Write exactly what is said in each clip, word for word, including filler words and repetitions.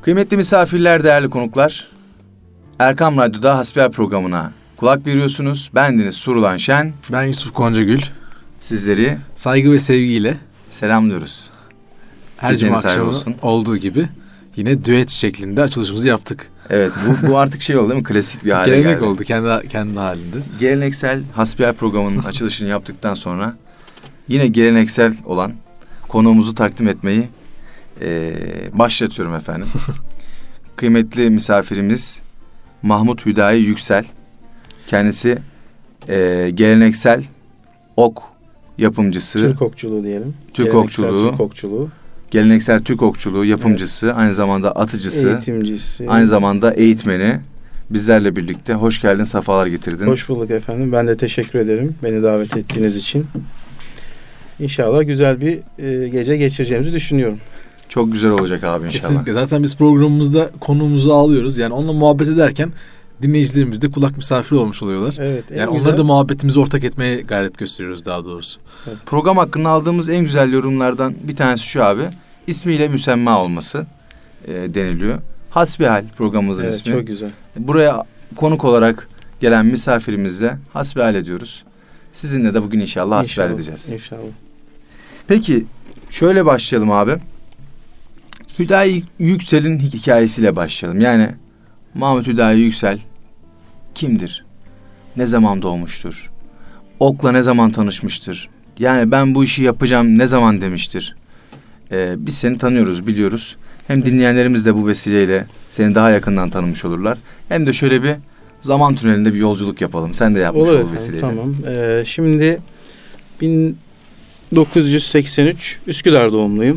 Kıymetli misafirler, değerli konuklar, Erkam Radyo'da Hasbihal programına kulak veriyorsunuz. Bendeniz Surulan Şen. Ben Yusuf Goncagül. Sizleri saygı ve sevgiyle selamlıyoruz. Her cuma akşamı olduğu gibi yine düet şeklinde açılışımızı yaptık. Evet, bu, bu artık şey oldu değil mi? Klasik bir hale geldi. Gelenek oldu kendi, kendi halinde. Geleneksel Hasbihal programının açılışını yaptıktan sonra yine geleneksel olan konuğumuzu takdim etmeyi e, başlatıyorum efendim. Kıymetli misafirimiz Mahmut Hüdayi Yüksel. Kendisi e, geleneksel ok yapımcısı. Türk okçuluğu diyelim. Türk geleneksel okçuluğu. Türk okçuluğu. Geleneksel Türk okçuluğu yapımcısı, evet. Aynı zamanda atıcısı, eğitimcisi, aynı zamanda eğitmeni. Bizlerle birlikte hoş geldin, sefalar getirdin. Hoş bulduk efendim. Ben de teşekkür ederim beni davet ettiğiniz için. İnşallah güzel bir e, gece geçireceğimizi düşünüyorum. Çok güzel olacak abi inşallah. Kesinlikle. Zaten biz programımızda konuğumuzu alıyoruz. Yani onunla muhabbet ederken dinleyicilerimiz de kulak misafiri olmuş oluyorlar. Evet. Yani güzel. onları da muhabbetimizi ortak etmeye gayret gösteriyoruz daha doğrusu. Evet. Program hakkında aldığımız en güzel yorumlardan bir tanesi şu abi. İsmiyle müsemma olması e, deniliyor. Hasbihal programımızın evet, ismi. Çok güzel. Buraya konuk olarak gelen misafirimizle hasbihal ediyoruz. Sizinle de bugün inşallah hasbihal İnşallah, edeceğiz. İnşallah. Peki şöyle başlayalım abi. Hüdayi Yüksel'in hikayesiyle başlayalım. Yani Mahmut Hüdayi Yüksel kimdir? Ne zaman doğmuştur? Okla ne zaman tanışmıştır? Yani ben bu işi yapacağım ne zaman demiştir? Ee, biz seni tanıyoruz, biliyoruz. Hem dinleyenlerimiz de bu vesileyle seni daha yakından tanımış olurlar. Hem de şöyle bir zaman tünelinde bir yolculuk yapalım. Sen de yapmış Olur ol bu efendim, vesileyle. tamam. Ee, şimdi bin dokuz yüz seksen üç Üsküdar doğumluyum.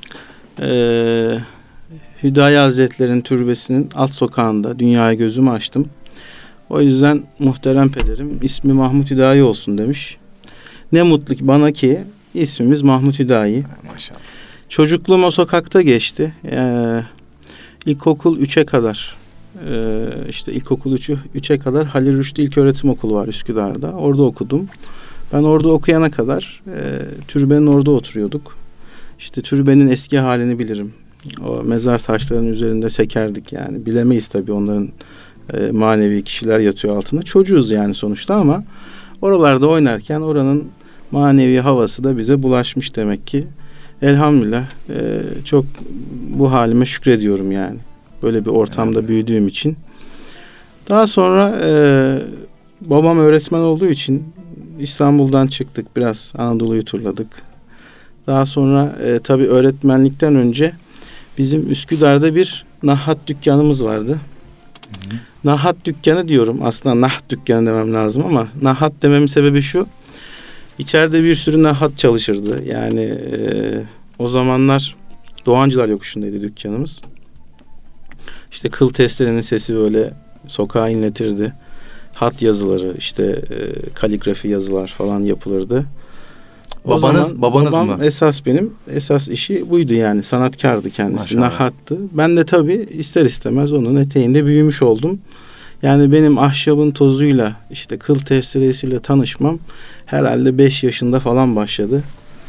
Ee, Hüdayi Hazretleri'nin türbesinin alt sokağında dünyaya gözümü açtım. O yüzden muhterem pederim ismi Mahmut Hüdayi olsun demiş. Ne mutlu ki bana ki ismimiz Mahmut Hüdayi. Maşallah. Çocukluğum o sokakta geçti. Ee, ilkokul üçe kadar e, işte ilkokul üçe kadar Halil Rüştü İlköğretim Okulu var Üsküdar'da. Orada okudum. Ben orada okuyana kadar e, türbenin orada oturuyorduk. İşte türbenin eski halini bilirim. O mezar taşlarının üzerinde sekerdik yani. Bilemeyiz tabii onların e, manevi kişiler yatıyor altında. Çocuğuz yani sonuçta ama oralarda oynarken oranın manevi havası da bize bulaşmış demek ki. Elhamdülillah e, çok bu halime şükrediyorum yani. Böyle bir ortamda evet. büyüdüğüm için. Daha sonra e, babam öğretmen olduğu için İstanbul'dan çıktık. Biraz Anadolu'yu turladık. Daha sonra e, tabii öğretmenlikten önce bizim Üsküdar'da bir nahat dükkanımız vardı. Hı hı. Nahat dükkanı diyorum. Aslında nahat dükkanı demem lazım ama nahat dememin sebebi şu. İçeride bir sürü nahat çalışırdı. Yani e, o zamanlar Doğancılar Yokuşu'ndaydı dükkanımız. İşte kıl testerenin sesi böyle sokağa inletirdi. Hat yazıları, işte e, kaligrafi yazılar falan yapılırdı. O babanız zaman, babanız babam mı? Esas benim esas işi buydu yani, sanatkardı kendisi. Maşallah. Nahattı. Ben de tabii ister istemez onun eteğinde büyümüş oldum. Yani benim ahşabın tozuyla işte kıl testeresiyle tanışmam herhalde beş yaşında falan başladı.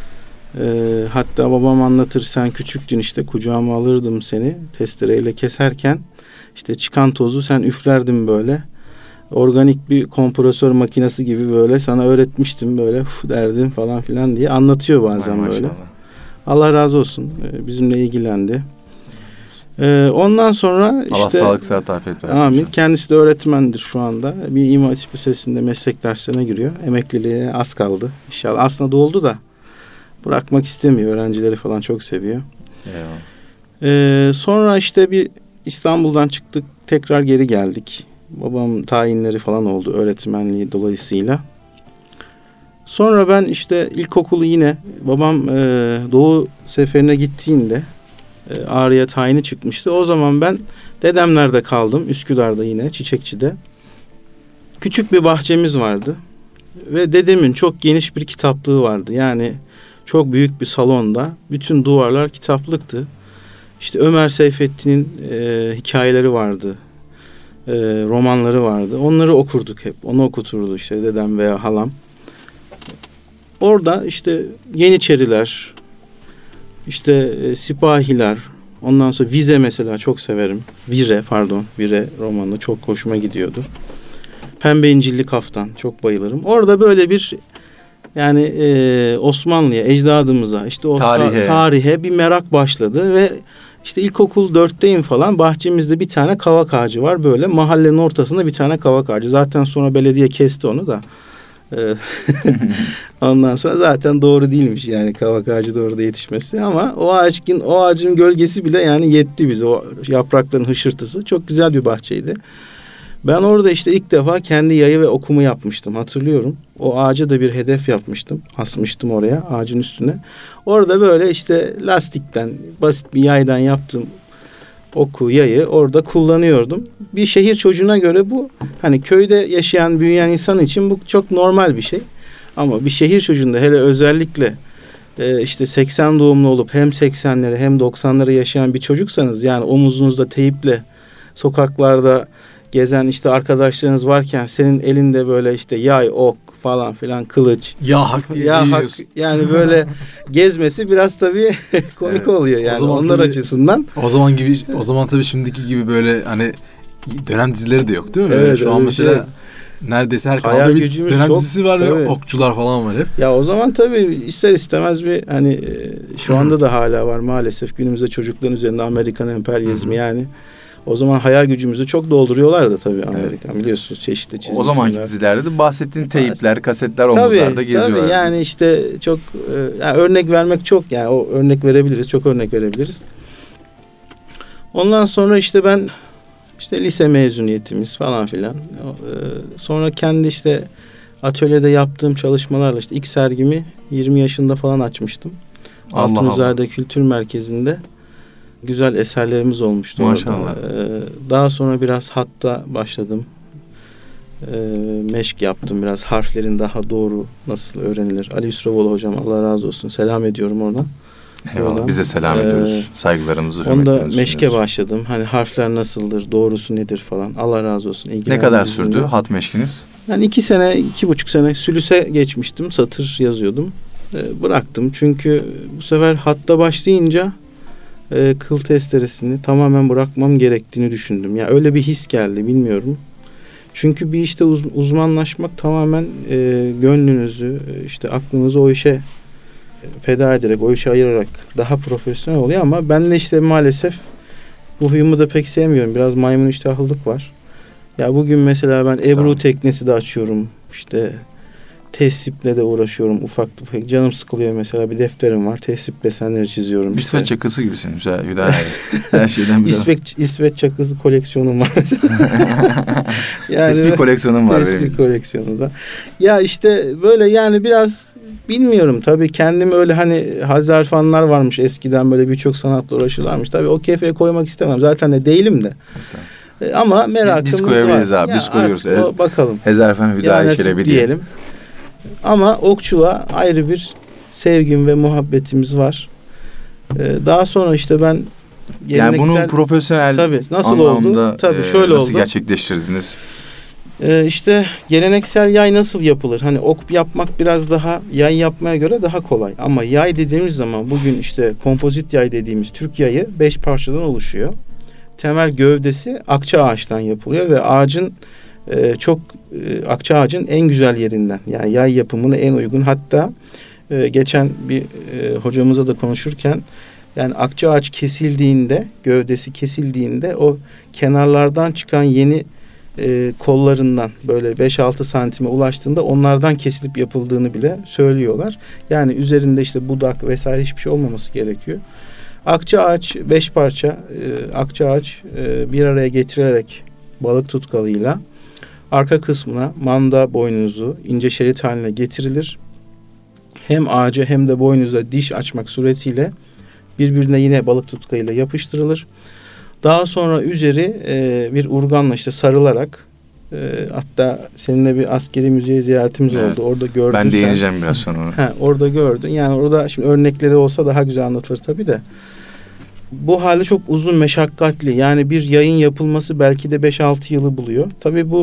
Ee, hatta babam anlatır, sen küçüktün işte kucağıma alırdım seni testereyle keserken işte çıkan tozu sen üflerdin böyle. Organik bir kompresör makinesi gibi böyle sana öğretmiştim böyle uf derdim falan filan diye anlatıyor bazen Ay, böyle. maşallah. Allah razı olsun ee, bizimle ilgilendi. Ee, ondan sonra işte Allah sağlık sıhhat afiyet versin. Amin. Kendisi de öğretmendir şu anda. Bir İmam Hatip Lisesi'nde meslek derslerine giriyor. Emekliliğe az kaldı. İnşallah aslında doldu da bırakmak istemiyor. Öğrencileri falan çok seviyor. Eyvallah. Ee, sonra işte bir İstanbul'dan çıktık. Tekrar geri geldik. Babam tayinleri falan oldu öğretmenliği dolayısıyla. Sonra ben işte ilkokulu yine babam e, Doğu seferine gittiğinde e, Ağrı'ya tayini çıkmıştı. O zaman ben dedemlerde kaldım. Üsküdar'da yine Çiçekçi'de. Küçük bir bahçemiz vardı. Ve dedemin çok geniş bir kitaplığı vardı. Yani çok büyük bir salonda. Bütün duvarlar kitaplıktı. İşte Ömer Seyfettin'in e, hikayeleri vardı. E, romanları vardı. Onları okurduk hep. Onu okuturdu işte dedem veya halam. Orada işte Yeniçeriler, işte e, sipahiler, Ondan sonra Vize mesela çok severim. Vire pardon. Vire romanı çok hoşuma gidiyordu. Pembe İncilli Kaftan çok bayılırım. Orada böyle bir yani e, Osmanlı'ya, ecdadımıza, işte o Tarihe. tarihe bir merak başladı ve işte ilkokul dörtteyim falan, bahçemizde bir tane kavak ağacı var böyle. Mahallenin ortasında bir tane kavak ağacı. Zaten sonra belediye kesti onu da. Ee, Ondan sonra zaten doğru değilmiş yani kavak ağacı da orada yetişmesi. Ama o ağacın, o ağacın gölgesi bile yani yetti bize. O yaprakların hışırtısı. Çok güzel bir bahçeydi. Ben orada işte ilk defa kendi yayı ve okumu yapmıştım, hatırlıyorum. O ağaca da bir hedef yapmıştım. Asmıştım oraya, ağacın üstüne. Orada böyle işte lastikten, basit bir yaydan yaptığım oku, yayı orada kullanıyordum. Bir şehir çocuğuna göre bu, hani köyde yaşayan, büyüyen insan için bu çok normal bir şey. Ama bir şehir çocuğunda, hele özellikle e, işte seksen doğumlu olup hem seksenleri hem doksanları yaşayan bir çocuksanız, yani omuzunuzda teyiple sokaklarda gezen işte arkadaşlarınız varken senin elinde böyle işte yay, ok falan filan, kılıç. Ya hak diye Ya hak, yiyorsun. yani böyle gezmesi biraz tabii komik Evet. oluyor yani O zaman onlar tabii- açısından. O zaman gibi, o zaman tabii şimdiki gibi böyle hani dönem dizileri de yok değil mi? Evet, Böyle şu an öyle mesela neredeyse her Hayal kanalda bir gücümüz dönem çok, dizisi var tabii. ve okçular falan var hep. Ya o zaman tabii ister istemez bir hani e, şu anda da hala var maalesef günümüzde çocukların üzerinde Amerikan emperyalizmi yani. O zaman hayal gücümüzü çok dolduruyorlardı tabii Amerika, biliyorsunuz, çeşitli çizgi O zamanki filmler. dizilerde de bahsettiğin teyipler, kasetler Tabii, omuzlarda geziyorlar. tabii yani işte çok e, yani örnek vermek çok, yani o örnek verebiliriz, çok örnek verebiliriz. Ondan sonra işte ben işte lise mezuniyetimiz falan filan. E, sonra kendi işte atölyede yaptığım çalışmalarla işte ilk sergimi yirmi yaşında falan açmıştım. Allah Altunizade Kültür Merkezi'nde güzel eserlerimiz olmuştu. Maşallah. Orada. Ee, daha sonra biraz hatta başladım. Ee, meşk yaptım biraz. Harflerin daha doğru nasıl öğrenilir. Ali Yusravoğlu hocam, Allah razı olsun. Selam ediyorum ona. Eyvallah. Oradan. Biz de selam Ee, ediyoruz. Saygılarımızı, Onda hürmetlerimizi meşke sunuyoruz. başladım. Hani harfler nasıldır, doğrusu nedir falan. Allah razı olsun. Ne kadar İlgilendiğiniz sürdü için. hat meşkiniz? Yani iki sene, iki buçuk sene sülüse geçmiştim. Satır yazıyordum. Ee, bıraktım. Çünkü bu sefer hatta başlayınca e, kıl testeresini tamamen bırakmam gerektiğini düşündüm. Ya öyle bir his geldi, bilmiyorum. Çünkü bir işte uz- uzmanlaşmak tamamen e, gönlünüzü, e, işte aklınızı o işe e, feda ederek, o işe ayırarak daha profesyonel oluyor, ama ben de işte maalesef bu huyumu da pek sevmiyorum. Biraz maymun iştahlılık var. Ya bugün mesela ben Ebru Sağ ol. teknesi de açıyorum. İşte tesiple de uğraşıyorum ufak tefek. Canım sıkılıyor mesela, bir defterim var. Tesip desenleri çiziyorum. İsveç işte. çakısı gibisin Hüda. Hüda her şeyden biraz. İsveç, İsveç çakısı koleksiyonum var. Tespih koleksiyonum var tespih benim. koleksiyonu da. Ya işte böyle yani biraz bilmiyorum tabii, kendim öyle hani Hazarfanlar varmış eskiden, böyle birçok sanatla uğraşırlarmış. Tabii o kefeye koymak istemem. Zaten de değilim de. E, ama merakımız biz koyabiliriz var. abi, Ya biz koyuyoruz. artık o bakalım. Hezarfen Hüda Ya nasip Çelebi diye. diyelim. Ama okçuluğa ayrı bir sevgim ve muhabbetimiz var. Ee, daha sonra işte ben Yani geleneksel... bunun profesyonel Tabii, nasıl anlamda oldu? Tabii, e, şöyle nasıl oldu. gerçekleştirdiniz? Ee, işte geleneksel yay nasıl yapılır? Hani ok yapmak biraz daha yay yapmaya göre daha kolay. Ama yay dediğimiz zaman bugün işte kompozit yay dediğimiz Türk yayı beş parçadan oluşuyor. Temel gövdesi akça ağaçtan yapılıyor ve ağacın e, çok e, akça ağacın en güzel yerinden, yani yay yapımına en uygun. Hatta e, geçen bir e, hocamıza da konuşurken, yani akça ağaç kesildiğinde, gövdesi kesildiğinde o kenarlardan çıkan yeni e, kollarından böyle beş altı santime ulaştığında onlardan kesilip yapıldığını bile söylüyorlar. Yani üzerinde işte budak vesaire hiçbir şey olmaması gerekiyor. Akça ağaç beş parça e, akça ağaç e, bir araya getirilerek balık tutkalıyla arka kısmına manda boynuzu ince şerit haline getirilir. Hem ağaca hem de boynuza diş açmak suretiyle birbirine yine balık tutkalıyla yapıştırılır. Daha sonra üzeri e, bir urganla işte sarılarak, e, hatta seninle bir askeri müzeye ziyaretimiz Evet. oldu. Orada gördün Ben sen. değineceğim biraz sonra ona. Ha, orada gördün. Yani orada şimdi örnekleri olsa daha güzel anlatılır tabii de. Bu hali çok uzun, meşakkatli. Yani bir yayın yapılması belki de beş altı yılı buluyor. Tabii bu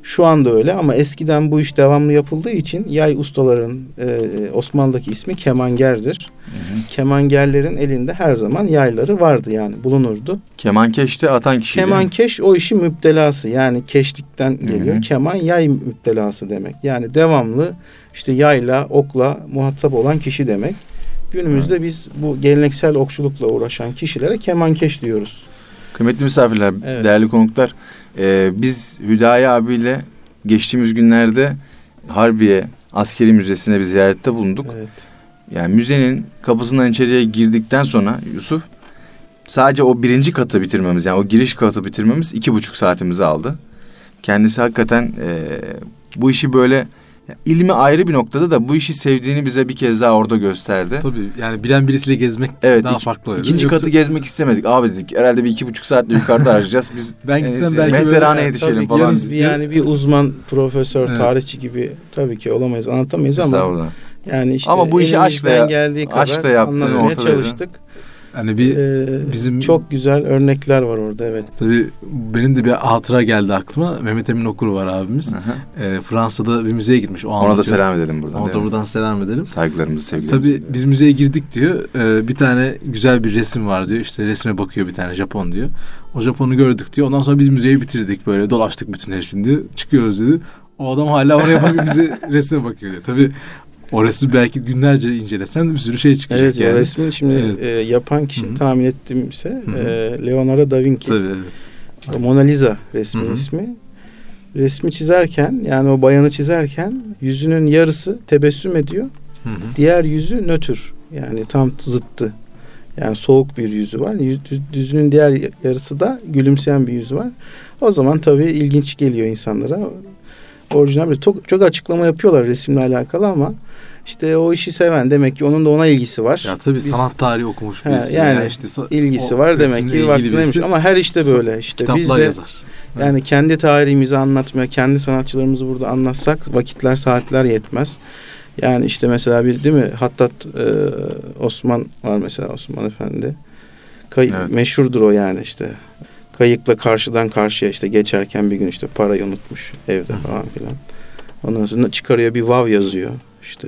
Şu anda öyle ama eskiden bu iş devamlı yapıldığı için yay ustaların e, Osmanlı'daki ismi kemangerdir. Hı hı. Kemangerlerin elinde her zaman yayları vardı, yani bulunurdu. Kemankeşte atan kişi değil mi? Kemankeş o işin müptelası, yani keşlikten geliyor. Hı hı. Keman yay müptelası demek. Yani devamlı işte yayla, okla muhatap olan kişi demek. Günümüzde biz bu geleneksel okçulukla uğraşan kişilere kemankeş diyoruz. Kıymetli misafirler, Evet. değerli konuklar, e, biz Hüdayi abiyle geçtiğimiz günlerde Harbiye Askeri Müzesi'ne bir ziyarette bulunduk. Evet. Yani müzenin kapısından içeriye girdikten sonra Yusuf, sadece o birinci katı bitirmemiz, yani o giriş katı bitirmemiz iki buçuk saatimizi aldı. Kendisi hakikaten e, bu işi böyle, ilmi ayrı bir noktada da bu işi sevdiğini bize bir kez daha orada gösterdi. Tabii yani bilen birisiyle gezmek Evet, daha iki- farklı oluyor. İkinci Yoksa katı gezmek istemedik. Abi dedik, herhalde bir iki buçuk saatle yukarıda harcayacağız. Biz Ben en gitsem iyisi belki böyle- Mehteran'a Tabii yetişelim ki falan. yarın bir- yani bir uzman, profesör, Evet. tarihçi gibi tabii ki olamayız, anlatamayız ama Estağfurullah. yani işte Ama bu işi elimizden aşkla- geldiği kadar aşkla yaptığın anlatmaya ortadaydı. çalıştık. hani bir Ee, bizim- çok güzel örnekler var orada, evet. tabii benim de bir hatıra geldi aklıma. Mehmet Emin Okur var abimiz. Hı hı. Ee, Fransa'da bir müzeye gitmiş. O Ona da anlatıyor. selam edelim buradan. Ona değil da mi? buradan selam edelim. Saygılarımızı, sevgilerimizi. Tabii biz müzeye girdik diyor. Ee, bir tane güzel bir resim var diyor. İşte resme bakıyor bir tane Japon diyor. O Japon'u gördük diyor. Ondan sonra biz müzeyi bitirdik, böyle dolaştık bütün hepsini diyor. Çıkıyoruz dedi. O adam hala oraya bakıyor, bize resme bakıyor diyor. Tabii o resmi belki günlerce incelesen de bir sürü şey çıkacak Evet, yani. o resmin şimdi Evet. e, yapan kişi, Hı-hı. tahmin ettiğimse Hı-hı. e, Leonardo da Vinci. Tabii evet. Mona Lisa resmin Hı-hı. ismi. Resmi çizerken, yani o bayanı çizerken yüzünün yarısı tebessüm ediyor. Hı hı. Diğer yüzü nötr. Yani tam zıttı. Yani soğuk bir yüzü var. Yüz- Yüzünün diğer yarısı da gülümseyen bir yüzü var. O zaman tabii ilginç geliyor insanlara. Orijinal bir, çok, çok açıklama yapıyorlar resimle alakalı ama işte o işi seven, demek ki onun da ona ilgisi var. Ya tabii Biz- sanat tarihi okumuş He, birisi. yani Yani işte sa- ilgisi o var demek resimle ki ilgili vaktindeymiş. birisi Ama her işte böyle. İşte biz kitaplar de yazar. yani kendi tarihimizi anlatmaya, kendi sanatçılarımızı burada anlatsak vakitler, saatler yetmez. Yani işte mesela bir, değil mi? Hattat e, Osman var mesela, Osman Efendi. Kay- Evet. Meşhurdur o, yani işte. Kayıkla karşıdan karşıya işte geçerken bir gün işte parayı unutmuş evde falan filan. Ondan sonra çıkarıyor, bir vav yazıyor işte.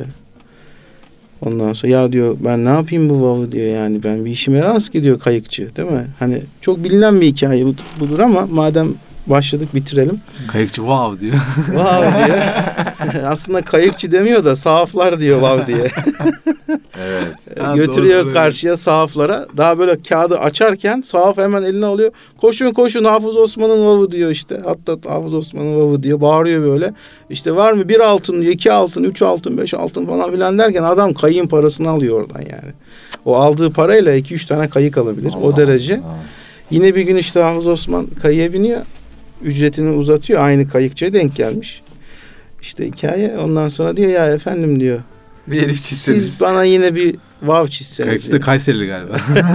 Ondan sonra ya diyor, ben ne yapayım bu vav'ı diyor, yani ben bir işime rast gidiyor kayıkçı, değil mi? Hani çok bilinen bir hikaye bu- budur ama madem başladık bitirelim. Kayıkçı wow diyor. Vav diye. Aslında kayıkçı demiyor da sahaflar diyor vav diye. Evet. Ha, Götürüyor doğru, doğru. karşıya sahaflara. Daha böyle kağıdı açarken sahaf hemen eline alıyor. Koşun koşun, Hafız Osman'ın vavı diyor işte. Hatta Hafız Osman'ın vavı diyor. Bağırıyor böyle. İşte var mı bir altın, iki altın, üç altın, beş altın falan filan derken adam kayığın parasını alıyor oradan yani. O aldığı parayla iki üç tane kayık alabilir. Allah o derece. Allah. Yine bir gün işte Hafız Osman kayığa biniyor. Ücretini uzatıyor. Aynı kayıkçıya denk gelmiş. İşte hikaye. Ondan sonra diyor ya efendim diyor. Bir herif çizseniz. Siz bana yine bir vav çizseniz. Kayıkçı da diyor. Kayserili galiba.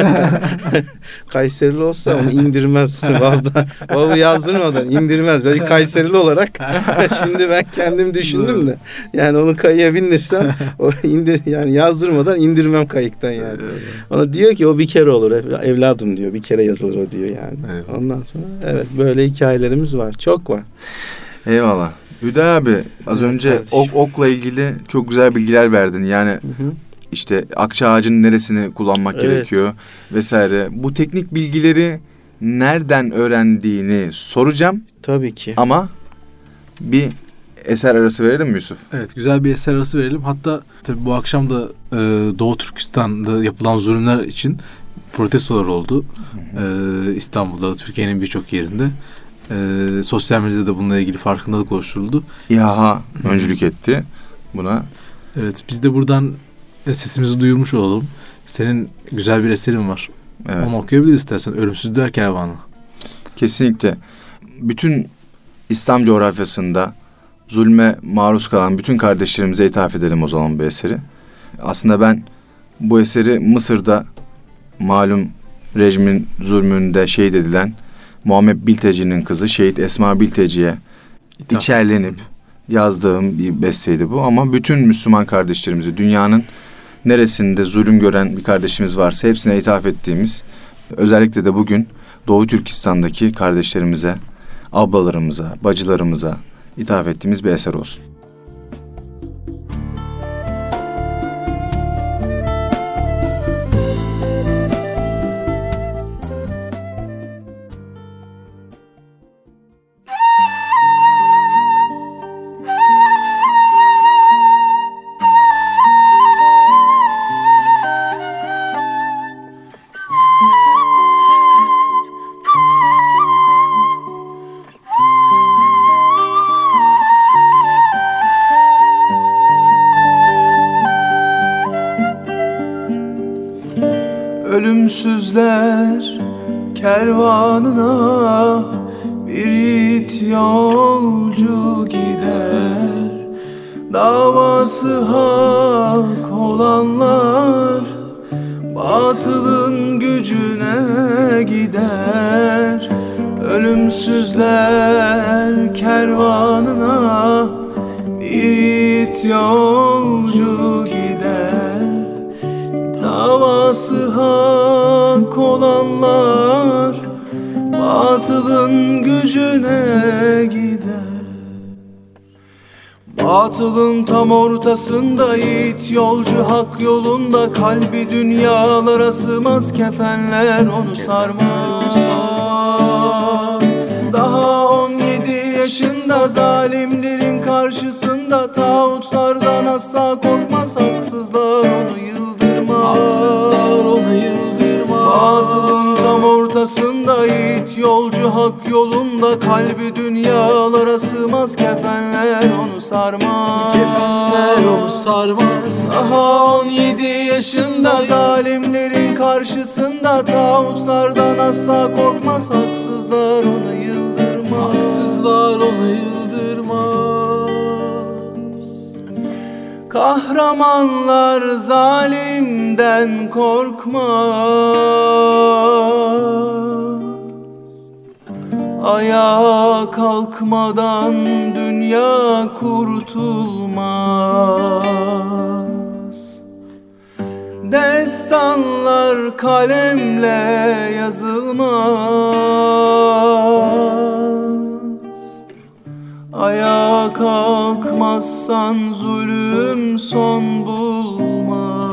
Kayserili olsa onu indirmez. Vav'da, Vav'ı yazdırmadan indirmez. Belki Kayserili olarak. Şimdi ben kendim düşündüm de. Yani onu kayığa bindirsem o indir, yani yazdırmadan indirmem kayıktan yani. Ona diyor ki o bir kere olur evla- evladım diyor. Bir kere yazılır o diyor yani. Evet. Ondan sonra evet, böyle hikayelerimiz var. Çok var. Eyvallah. Hüdayi abi, az Evet önce kardeşim. ok, okla ilgili çok güzel bilgiler verdin. Yani Hı hı. işte akça ağacının neresini kullanmak Evet. gerekiyor vesaire. Bu teknik bilgileri nereden öğrendiğini soracağım Tabii ki. ama bir eser arası verelim mi Yusuf? Evet, güzel bir eser arası verelim. Hatta tabii bu akşam da e, Doğu Türkistan'da yapılan zulümler için protestolar oldu. E, İstanbul'da, Türkiye'nin birçok yerinde. E, sosyal medyada da bununla ilgili farkındalık oluşturuldu. İHA öncülük etti buna. Evet, biz de buradan sesimizi duyurmuş olalım. Senin güzel bir eserin var. Evet. Onu okuyabiliriz istersen. Ölümsüzler Kervanı. Kesinlikle. Bütün İslam coğrafyasında zulme maruz kalan bütün kardeşlerimize ithaf edelim o zaman bu eseri. Aslında ben bu eseri Mısır'da malum rejimin zulmünde şehit edilen Muhammed Bilteci'nin kızı Şehit Esma Bilteci'ye İthaf. içerlenip yazdığım bir besteydi bu. Ama bütün Müslüman kardeşlerimizi, dünyanın neresinde zulüm gören bir kardeşimiz varsa hepsine ithaf ettiğimiz, özellikle de bugün Doğu Türkistan'daki kardeşlerimize, ablalarımıza, bacılarımıza ithaf ettiğimiz bir eser olsun. Ölümsüzler kervanına bir yiğit yolcu gider. Davası hak olanlar batılın gücüne gider. Ölümsüzler kervanına bir yiğit yolcu gider. Davası hak olanlar batılın gücüne gider. Batılın tam ortasında yiğit yolcu hak yolunda, kalbi dünyalara sığmaz kefenler onu sarmaz. Daha on yedi yaşında zalimlerin karşısında, tağutlardan asla korkmaz, haksızlar onu yıldırmaz. Haksızlar onu yıldırmaz. Batılın tam ortasında yiğit yolcu hak yolunda, kalbi dünyalara sığmaz kefenler onu sarmaz. Kefenler onu sarmaz. Daha on yedi yaşında zalimlerin karşısında, tağutlardan asla korkmaz, haksızlar onu yıldırmaz. Haksızlar onu yıldırmaz. Kahramanlar zalimden korkmaz. Ayağa kalkmadan dünya kurtulmaz. Destanlar kalemle yazılmaz. Ayağa kalkmazsan zulüm son bulmaz.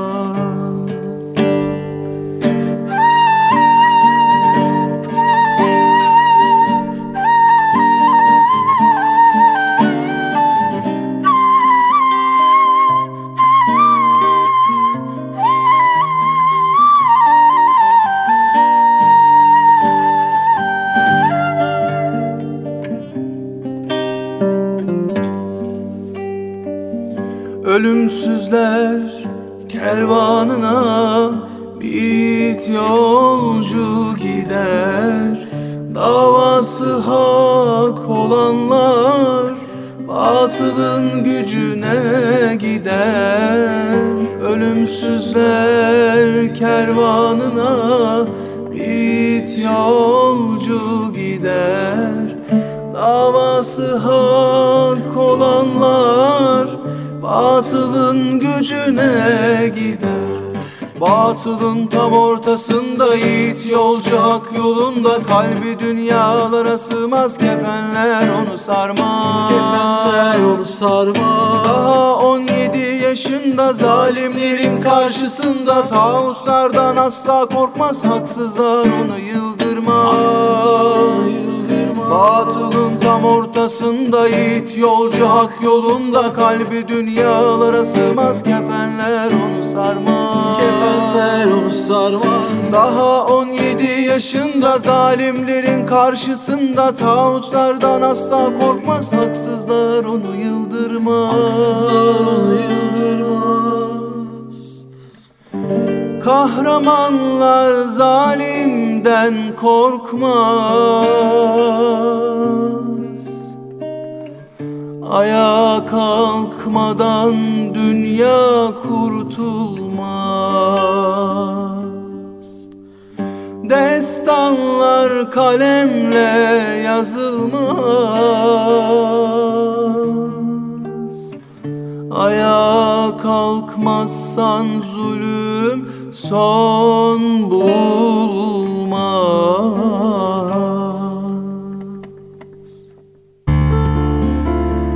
Ölümsüzler kervanına bir yiğit yolcu gider. Davası hak olanlar batılın gücüne gider. Ölümsüzler kervanına bir yiğit yolcu gider. Davası hak olanlar batılın gücüne gider. Batılın tam ortasında yiğit yolcu hak yolunda, kalbi dünyalara sığmaz, kefenler onu sarmaz. Kefenler onu sarmaz. Daha on yedi yaşında zalimlerin karşısında, tağutlardan asla korkmaz, haksızlar onu yıldırmaz. Haksızlar onu yıldırmaz. Batılın tam ortasında yiğit yolcu hak yolunda, kalbi dünyalara sığmaz, kefenler onu sarmaz. Kefenler onu sarmaz. Daha on yedi yaşında zalimlerin karşısında, tağutlardan asla korkmaz, haksızlar onu yıldırmaz. Haksızlar onu yıldırmaz. Kahramanlar zalimden korkmaz. Ayağa kalkmadan dünya kurtulmaz. Destanlar kalemle yazılmaz. Ayağa kalkmazsan zulüm son bulmaz.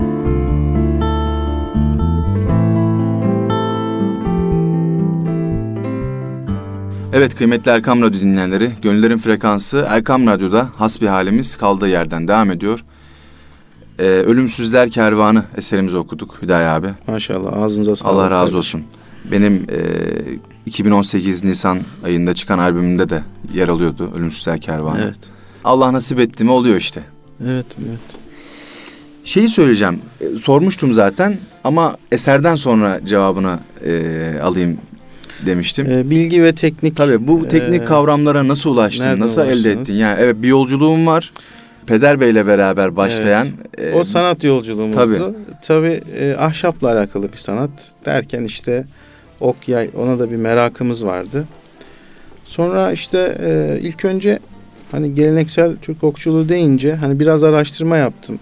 Evet kıymetli Erkam Radyo dinleyenleri, Gönüllerin Frekansı Erkam Radyo'da hasbihalimiz kaldığı yerden devam ediyor. Ee, Ölümsüzler Kervanı eserimizi okuduk Hüdayi abi. Maşallah, ağzınıza sağlık. Allah razı kardeşim. olsun. Benim e, iki bin on sekiz Nisan ayında çıkan albümümde de yer alıyordu Ölümsüzler Kervanı. Evet. Allah nasip etti mi oluyor işte. Evet, evet. Şeyi söyleyeceğim, e, sormuştum zaten ama eserden sonra cevabını e, alayım demiştim. Ee, bilgi ve teknik. Tabii bu teknik Ee, kavramlara nasıl ulaştın, nereden nasıl elde ulaştınız? ettin? Yani evet bir yolculuğum var. Peder Bey'le beraber başlayan. e, O sanat yolculuğumuzdu. Tabii. Tabii, e, ahşapla alakalı bir sanat derken işte ok yay, ona da bir merakımız vardı. Sonra işte e, ilk önce hani geleneksel Türk okçuluğu deyince hani biraz araştırma yaptım.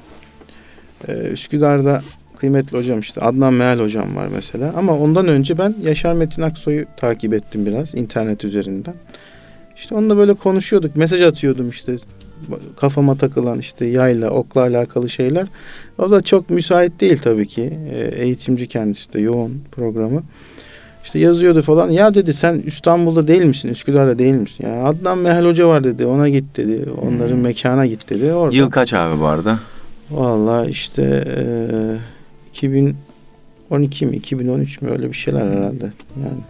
E, Üsküdar'da kıymetli hocam işte Adnan Meal hocam var mesela. Ama ondan önce ben Yaşar Metin Aksoy'u takip ettim biraz internet üzerinden. İşte onunla böyle konuşuyorduk. Mesaj atıyordum işte kafama takılan işte yayla, okla alakalı şeyler. O da çok müsait değil tabii ki. E, eğitimci kendisi de yoğun programı. İşte yazıyordu falan. Ya dedi sen İstanbul'da değil misin? Üsküdar'da değil misin? Ya Adnan Mehal Hoca var dedi. Ona git dedi. Onların hmm. mekana git dedi. Orada. Yıl kaç abi bu arada? Vallahi işte e, iki bin on iki mi iki bin on üç mü öyle bir şeyler herhalde. Yani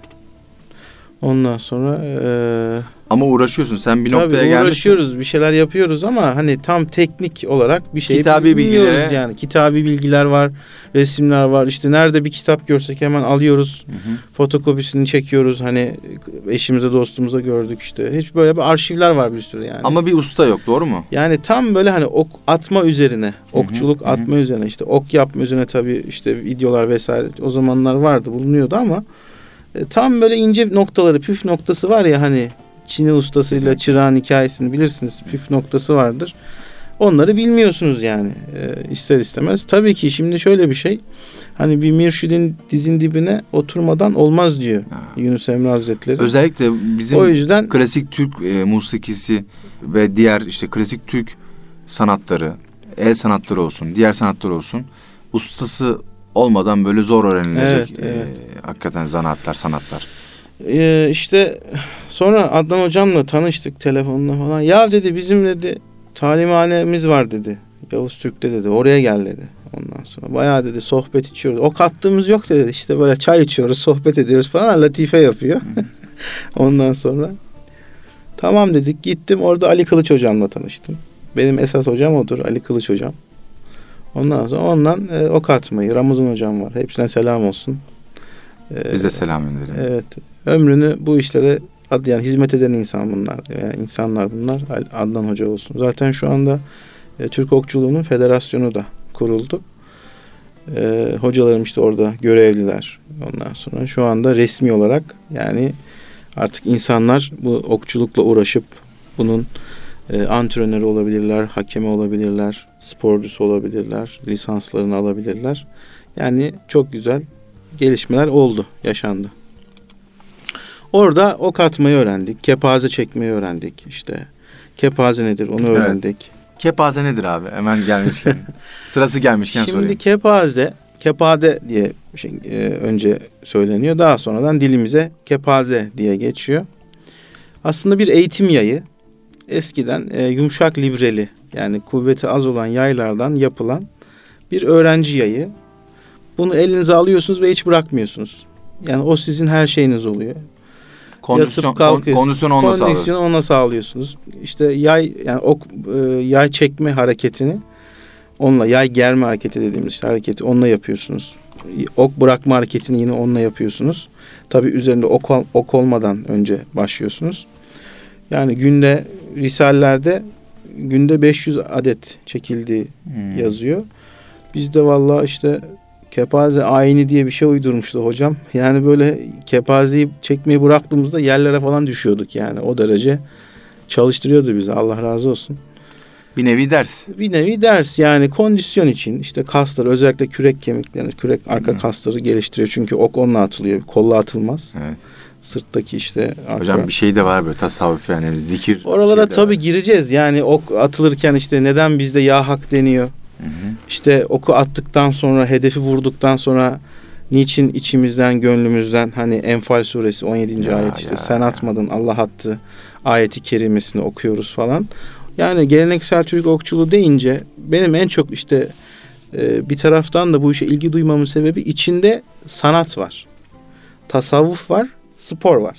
ondan sonra e, ama uğraşıyorsun. Sen bir tabii noktaya gelmişsin. uğraşıyoruz, bir şeyler yapıyoruz ama hani tam teknik olarak bir şey Kitabi bilmiyoruz bilgilere... yani. Kitabi bilgiler var, resimler var. İşte nerede bir kitap görsek hemen alıyoruz. Hı hı. Fotokopisini çekiyoruz. Hani eşimize, dostumuza gördük işte. Hiç böyle bir arşivler var bir sürü yani. Ama bir usta yok, doğru mu? Yani tam böyle hani ok atma üzerine, okçuluk hı hı. atma üzerine, işte ok yapma üzerine tabii işte videolar vesaire o zamanlar vardı, bulunuyordu ama e, tam böyle ince noktaları, püf noktası var ya hani Çin'i ustasıyla çırağın hikayesini bilirsiniz. Püf noktası vardır. Onları bilmiyorsunuz yani e, ister istemez. Tabii ki şimdi şöyle bir şey. Hani bir mürşidin dizin dibine oturmadan olmaz diyor ha. Yunus Emre Hazretleri. Özellikle bizim o yüzden klasik Türk e, musikisi ve diğer işte klasik Türk sanatları, el sanatları olsun, diğer sanatlar olsun. Ustası olmadan böyle zor öğrenilecek evet, evet. E, hakikaten zanaatlar, sanatlar. Ee, işte sonra Adnan hocamla tanıştık telefonla falan. Ya dedi bizim dedi talimhanemiz var dedi. Yavuz Türk'te dedi. Oraya gel dedi. Ondan sonra bayağı dedi sohbet içiyoruz. Ok attığımız yok dedi. İşte böyle çay içiyoruz, sohbet ediyoruz falan. Latife yapıyor. Ondan sonra tamam dedik. Gittim orada Ali Kılıç hocamla tanıştım. Benim esas hocam odur. Ali Kılıç hocam. Ondan sonra ondan e, ok atmayı. Ramazan hocam var. Hepsine selam olsun. Ee, Biz de selam edelim. Evet. Ömrünü bu işlere yani hizmet eden insan bunlar. Yani insanlar bunlar. Adnan Hoca olsun. Zaten şu anda e, Türk Okçuluğu'nun federasyonu da kuruldu. E, hocalarım işte orada görevliler. Ondan sonra şu anda resmi olarak yani artık insanlar bu okçulukla uğraşıp bunun e, antrenörü olabilirler, hakemi olabilirler, sporcusu olabilirler, lisanslarını alabilirler. Yani çok güzel gelişmeler oldu, yaşandı. Orada ok atmayı öğrendik. Kepaze çekmeyi öğrendik. İşte kepaze nedir onu öğrendik. Evet. Kepaze nedir abi? Hemen gelmişken. Sırası gelmişken Şimdi sorayım. Şimdi kepaze, kepade diye şey, e, önce söyleniyor. Daha sonradan dilimize kepaze diye geçiyor. Aslında bir eğitim yayı. Eskiden e, yumuşak libreli yani kuvveti az olan yaylardan yapılan bir öğrenci yayı. Bunu elinize alıyorsunuz ve hiç bırakmıyorsunuz. Yani o sizin her şeyiniz oluyor. Kondisyon, kondisyon onunla sağlıyorsunuz. Kondisyonu onunla sağlıyorsunuz. İşte yay yani ok e, yay çekme hareketini onunla, yay germe hareketi dediğimiz işte hareketi onunla yapıyorsunuz. Ok bırakma hareketini yine onunla yapıyorsunuz. Tabii üzerinde ok, ok olmadan önce başlıyorsunuz. Yani günde risallerde günde beş yüz adet çekildiği hmm. yazıyor. Biz de vallahi işte kepaze ayini diye bir şey uydurmuştu hocam. Yani böyle kepazeyi çekmeyi bıraktığımızda yerlere falan düşüyorduk yani. O derece çalıştırıyordu bizi. Allah razı olsun. Bir nevi ders. Bir nevi ders yani kondisyon için işte kasları özellikle kürek kemiklerini, kürek arka hmm. kasları geliştiriyor. Çünkü ok onunla atılıyor. Kolla atılmaz. Evet. Sırttaki işte arka. Hocam bir şey de var böyle tasavvuf yani zikir. Oralara şey tabii gireceğiz. Yani ok atılırken işte neden bizde ya hak deniyor? Hı hı. İşte oku attıktan sonra hedefi vurduktan sonra Niçin içimizden, gönlümüzden, hani Enfal suresi on yedinci Ya, ayet işte ya, sen ya. atmadın Allah attı ayeti kerimesini okuyoruz falan. Yani geleneksel Türk okçuluğu deyince benim en çok işte e, bir taraftan da bu işe ilgi duymamın sebebi içinde sanat var. Tasavvuf var, spor var.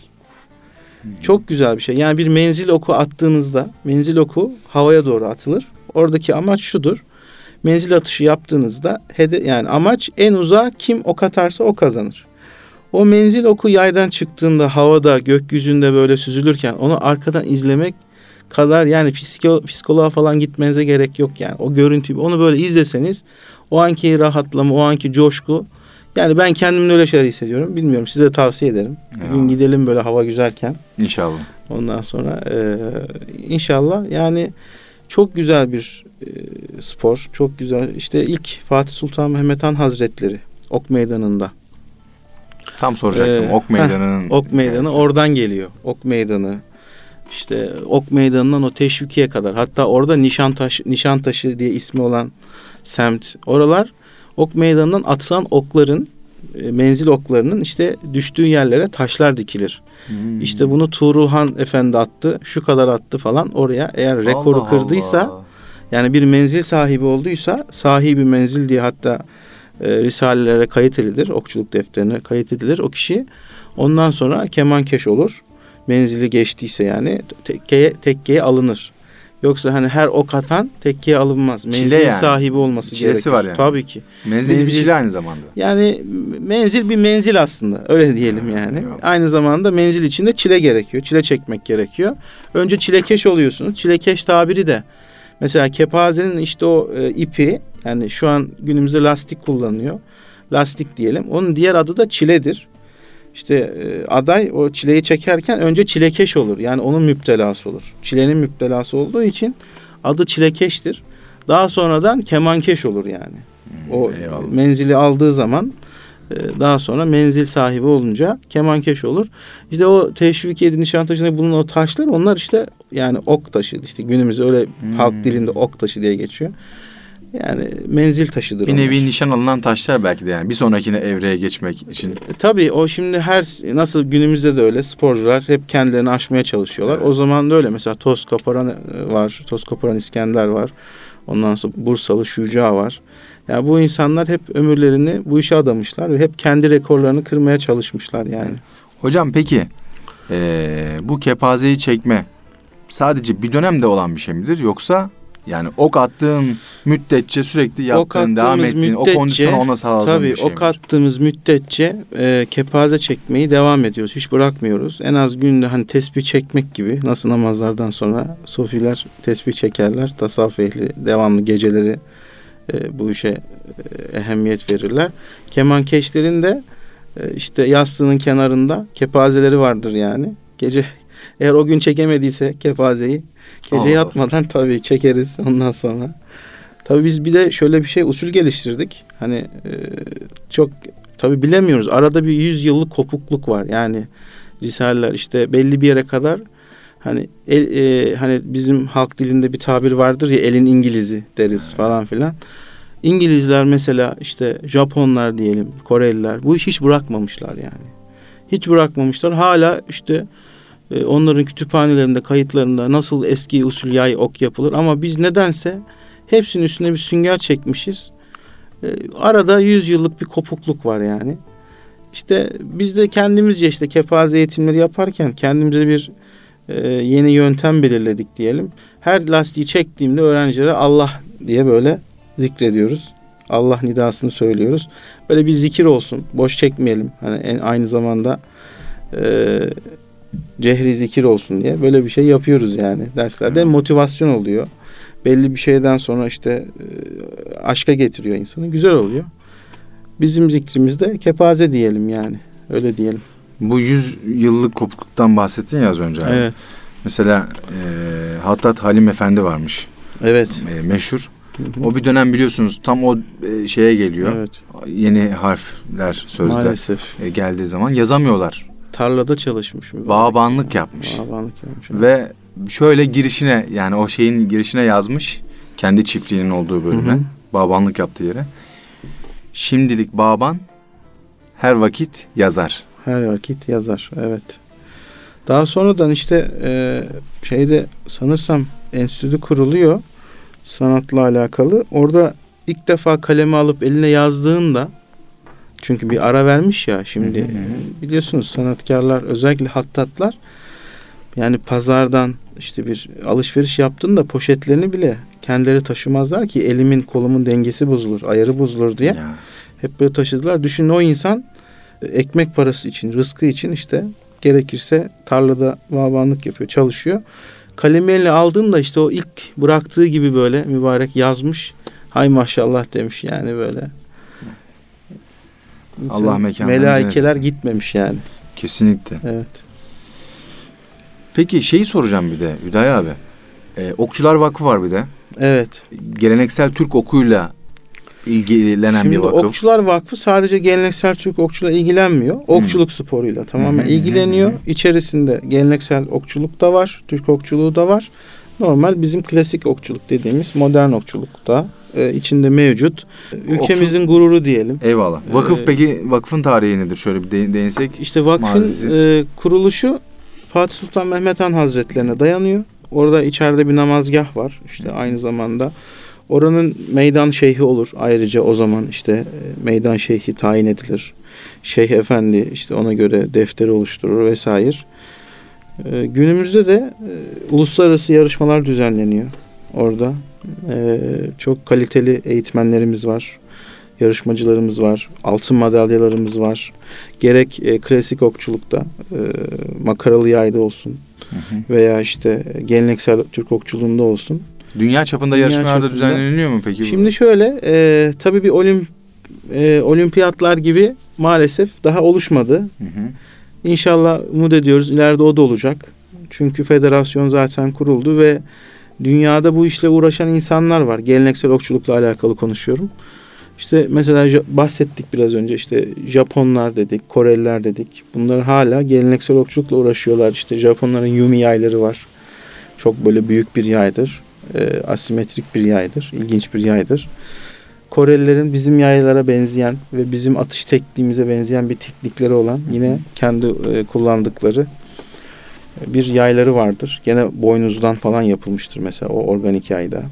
Çok güzel bir şey. Yani bir menzil oku attığınızda, menzil oku havaya doğru atılır. Oradaki amaç şudur. Menzil atışı yaptığınızda hede, yani amaç en uzağa kim ok atarsa o kazanır. O menzil oku yaydan çıktığında havada, gökyüzünde böyle süzülürken onu arkadan izlemek kadar yani psiko, psikoloğa falan gitmenize gerek yok yani. O görüntüyü onu böyle izleseniz o anki rahatlama, o anki coşku, yani ben kendimde öyle şeyler hissediyorum. Bilmiyorum, size tavsiye ederim. Ya. Bugün gidelim böyle hava güzelken. İnşallah. Ondan sonra e, inşallah yani çok güzel bir e, spor. Çok güzel. İşte ilk Fatih Sultan Mehmet Han Hazretleri Ok Meydanı'nda. Tam soracaktım. Ee, Ok Meydanı'nın. heh, Ok Meydanı hikayesi. oradan geliyor. Ok Meydanı. İşte Ok Meydanı'ndan o Teşvikiye kadar. Hatta orada Nişantaşı, Nişantaşı diye ismi olan semt. Oralar Ok Meydanı'ndan atılan okların, e, menzil oklarının işte düştüğü yerlere taşlar dikilir. Hmm. İşte bunu Tuğrul Han Efendi attı, şu kadar attı falan oraya. Eğer rekoru Allah kırdıysa, Allah. yani bir menzil sahibi olduysa, sahibi menzil diye hatta e, risalelere kayıt edilir, okçuluk defterine kayıt edilir o kişi. Ondan sonra kemankeş olur. Menzili geçtiyse yani tekkeye, tekkeye alınır. Yoksa hani her ok atan tekkeye alınmaz. Menzil Çile yani. sahibi olması Çilesi gerekir. var yani. Tabii ki. Menzil, Menzil- bir çile aynı zamanda. Yani menzil bir menzil aslında. Öyle diyelim yani. Eyvallah. Aynı zamanda menzil içinde çile gerekiyor. Çile çekmek gerekiyor. Önce çilekeş oluyorsunuz. Çilekeş tabiri de mesela kepazenin işte o e, ipi, yani şu an günümüzde lastik kullanılıyor. Lastik diyelim. Onun diğer adı da çiledir. İşte e, aday o çileyi çekerken önce çilekeş olur. Yani onun müptelası olur. Çilenin müptelası olduğu için adı çilekeştir. Daha sonradan kemankeş olur yani. O Eyvallah. menzili aldığı zaman e, daha sonra menzil sahibi olunca kemankeş olur. İşte o Teşvikiye, Nişantaşı'nda bulunan o taşlar, onlar işte yani ok taşı, işte günümüzde öyle Hmm. halk dilinde ok taşı diye geçiyor. Yani menzil taşıdır Bir onlar. nevi nişan alınan taşlar belki de yani. Bir sonrakine evreye geçmek için. E, tabii o şimdi her, nasıl günümüzde de öyle sporcular hep kendilerini aşmaya çalışıyorlar. Evet. O zaman da öyle. Mesela toz koparan e, var. Toz koparan İskender var. Ondan sonra Bursalı Şuca var. Yani bu insanlar hep ömürlerini bu işe adamışlar ve hep kendi rekorlarını kırmaya çalışmışlar yani. Hocam peki eee, bu kepazeyi çekme sadece bir dönemde olan bir şey midir? Yoksa yani ok attığın müddetçe sürekli yaptığın, devam attığımız ettiğin, o müddetçe, kondisyonu ona sağladığın Tabii bir şey ok midir? attığımız müddetçe e, kepaze çekmeyi devam ediyoruz. Hiç bırakmıyoruz. En az günde hani tesbih çekmek gibi, nasıl namazlardan sonra sofiler tesbih çekerler. Tasavvuf ehli devamlı geceleri e, bu işe e, ehemmiyet verirler. Kemankeşlerin de e, işte yastığının kenarında kepazeleri vardır yani. Gece eğer o gün çekemediyse kepazeyi, gece Allah. yatmadan tabii çekeriz ondan sonra. Tabii biz bir de şöyle bir şey usul geliştirdik. Hani e, çok tabii bilemiyoruz. Arada bir yüz yıllık kopukluk var. Yani risaleler işte belli bir yere kadar hani el, e, hani bizim halk dilinde bir tabir vardır ya, elin İngilizi deriz falan filan. İngilizler mesela, işte Japonlar diyelim, Koreliler bu işi hiç bırakmamışlar yani. Hiç bırakmamışlar. Hala işte e, onların kütüphanelerinde, kayıtlarında nasıl eski usul yay ok yapılır, ama biz nedense hepsinin üstüne bir sünger çekmişiz. E, arada yüz yıllık bir kopukluk var yani. İşte biz de kendimizce işte kepaze eğitimleri yaparken kendimize bir e, yeni yöntem belirledik diyelim. Her lastiği çektiğimde öğrencilere Allah diye böyle zikrediyoruz. Allah nidasını söylüyoruz. Böyle bir zikir olsun. Boş çekmeyelim. Hani en, aynı zamanda e, cehri zikir olsun diye böyle bir şey yapıyoruz yani. Derslerde motivasyon oluyor. Belli bir şeyden sonra işte e, aşka getiriyor insanı. Güzel oluyor. Bizim zikrimizde kepaze diyelim yani. Öyle diyelim. Bu yüz yıllık kopukluktan bahsettin ya az önce. abi. Evet. Mesela e, Hattat Halim Efendi varmış. Evet. E, meşhur. Hı hı. O bir dönem biliyorsunuz tam o e, şeye geliyor. Evet. Yeni harfler, sözler Maalesef. e, geldiği zaman yazamıyorlar. Tarlada çalışmış mı? Bağbanlık yapmış. Bağbanlık yapmış. Ve şöyle girişine, yani o şeyin girişine yazmış. Kendi çiftliğinin olduğu bölüme. Hı hı. Bağbanlık yaptığı yere. Şimdilik bağban, her vakit yazar. Her vakit yazar, evet. Daha sonradan işte e, şeyde sanırsam enstitü kuruluyor sanatla alakalı. Orada ilk defa kalemi alıp eline yazdığında, çünkü bir ara vermiş ya şimdi, hı hı. biliyorsunuz sanatkarlar, özellikle hattatlar, yani pazardan işte bir alışveriş yaptığında poşetlerini bile kendileri taşımazlar ki elimin kolumun dengesi bozulur, ayarı bozulur diye. Ya. Hep böyle taşıdılar. Düşünün, o insan ekmek parası için, rızkı için işte gerekirse tarlada vabanlık yapıyor, çalışıyor. Kalemi eline aldığında işte o ilk bıraktığı gibi böyle mübarek yazmış. Hay maşallah demiş yani böyle. İnsan, Allah mekanlarını melaikeler cennet gitmemiş yani. Kesinlikle. Evet. Peki şeyi soracağım bir de Hüdayi abi. Ee, Okçular Vakfı var bir de. Evet. Geleneksel Türk okuyla ilgilenen Şimdi bir vakıf. Okçular Vakfı sadece geleneksel Türk okçuyla ilgilenmiyor. Okçuluk sporuyla tamamen Hı hı, ilgileniyor. hı hı. İçerisinde geleneksel okçuluk da var, Türk okçuluğu da var. Normal bizim klasik okçuluk dediğimiz modern okçuluk da e, içinde mevcut. Ülkemizin gururu diyelim. Eyvallah. Vakıf Ee, peki vakfın tarihi nedir? Şöyle bir de- değinsek. İşte vakfın Mazisi. e, kuruluşu Fatih Sultan Mehmet Han Hazretlerine dayanıyor. Orada içeride bir namazgah var. İşte aynı zamanda oranın meydan şeyhi olur. Ayrıca o zaman işte e, meydan şeyhi tayin edilir. Şeyh efendi işte ona göre defteri oluşturur vesaire. E, günümüzde de e, uluslararası yarışmalar düzenleniyor orada. E, çok kaliteli eğitmenlerimiz var. Yarışmacılarımız var. Altın madalyalarımız var. Gerek e, klasik okçulukta e, makaralı yayda olsun Hı hı. veya işte geleneksel Türk okçuluğunda olsun. Dünya çapında Dünya yarışmalarda çapında- düzenleniyor mu peki? bu? Şimdi şöyle e, tabii bir olim, e, olimpiyatlar gibi maalesef daha oluşmadı. Hı hı. İnşallah umut ediyoruz ileride o da olacak. Çünkü federasyon zaten kuruldu ve dünyada bu işle uğraşan insanlar var. Geleneksel okçulukla alakalı konuşuyorum. İşte mesela Ja- bahsettik biraz önce, işte Japonlar dedik, Koreliler dedik. Bunlar hala geleneksel okçulukla uğraşıyorlar. İşte Japonların Yumi yayları var. Çok böyle büyük bir yaydır. E, asimetrik bir yaydır. İlginç bir yaydır. Korelilerin bizim yaylara benzeyen ve bizim atış tekniğimize benzeyen bir teknikleri olan, yine kendi e, kullandıkları bir yayları vardır. Gene boynuzdan falan yapılmıştır mesela o organik yayda.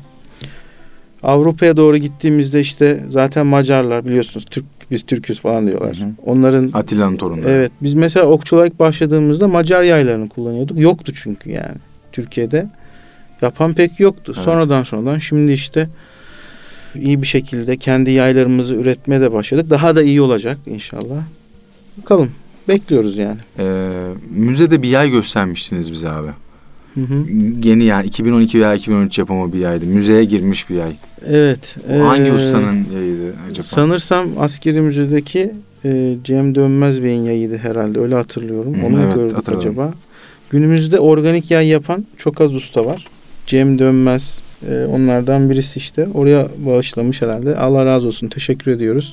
Avrupa'ya doğru gittiğimizde işte zaten Macarlar, biliyorsunuz Türk, biz Türküz falan diyorlar. Hı hı. Onların Atilla'nın torunları. evet, biz mesela okçuluğa ilk başladığımızda Macar yaylarını kullanıyorduk. Yoktu çünkü yani Türkiye'de yapan pek yoktu. Evet. Sonradan sonradan şimdi işte iyi bir şekilde kendi yaylarımızı üretmeye de başladık. Daha da iyi olacak inşallah. Bakalım, bekliyoruz yani. Ee, müzede bir yay göstermiştiniz bize abi. Hı hı. Yeni yani iki bin on iki veya iki bin on üç yapımı bir yaydı. Müzeye girmiş bir yay. Evet. O hangi ee, ustanın yayıydı acaba? Sanırsam askeri müzedeki e, Cem Dönmez Bey'in yayıydı herhalde. Öyle hatırlıyorum. Hı, Onu mu evet, gördük hatırladım. acaba? Günümüzde organik yay yapan çok az usta var. Cem Dönmez e, onlardan birisi işte. Oraya bağışlamış herhalde. Allah razı olsun. Teşekkür ediyoruz.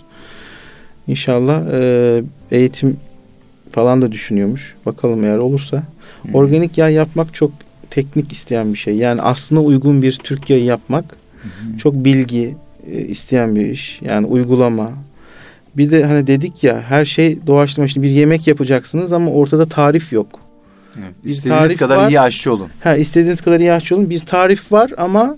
İnşallah e, eğitim falan da düşünüyormuş. Bakalım eğer olursa. Hı. Organik yay yapmak çok teknik isteyen bir şey. Yani aslına uygun bir Türk yayı yapmak Hı hı. çok bilgi e, isteyen bir iş. Yani uygulama. Bir de hani dedik ya, her şey doğaçlama. Şimdi bir yemek yapacaksınız ama ortada tarif yok. Evet. Bir İstediğiniz tarif kadar var. iyi aşçı olun. Ha, istediğiniz kadar iyi aşçı olun. Bir tarif var ama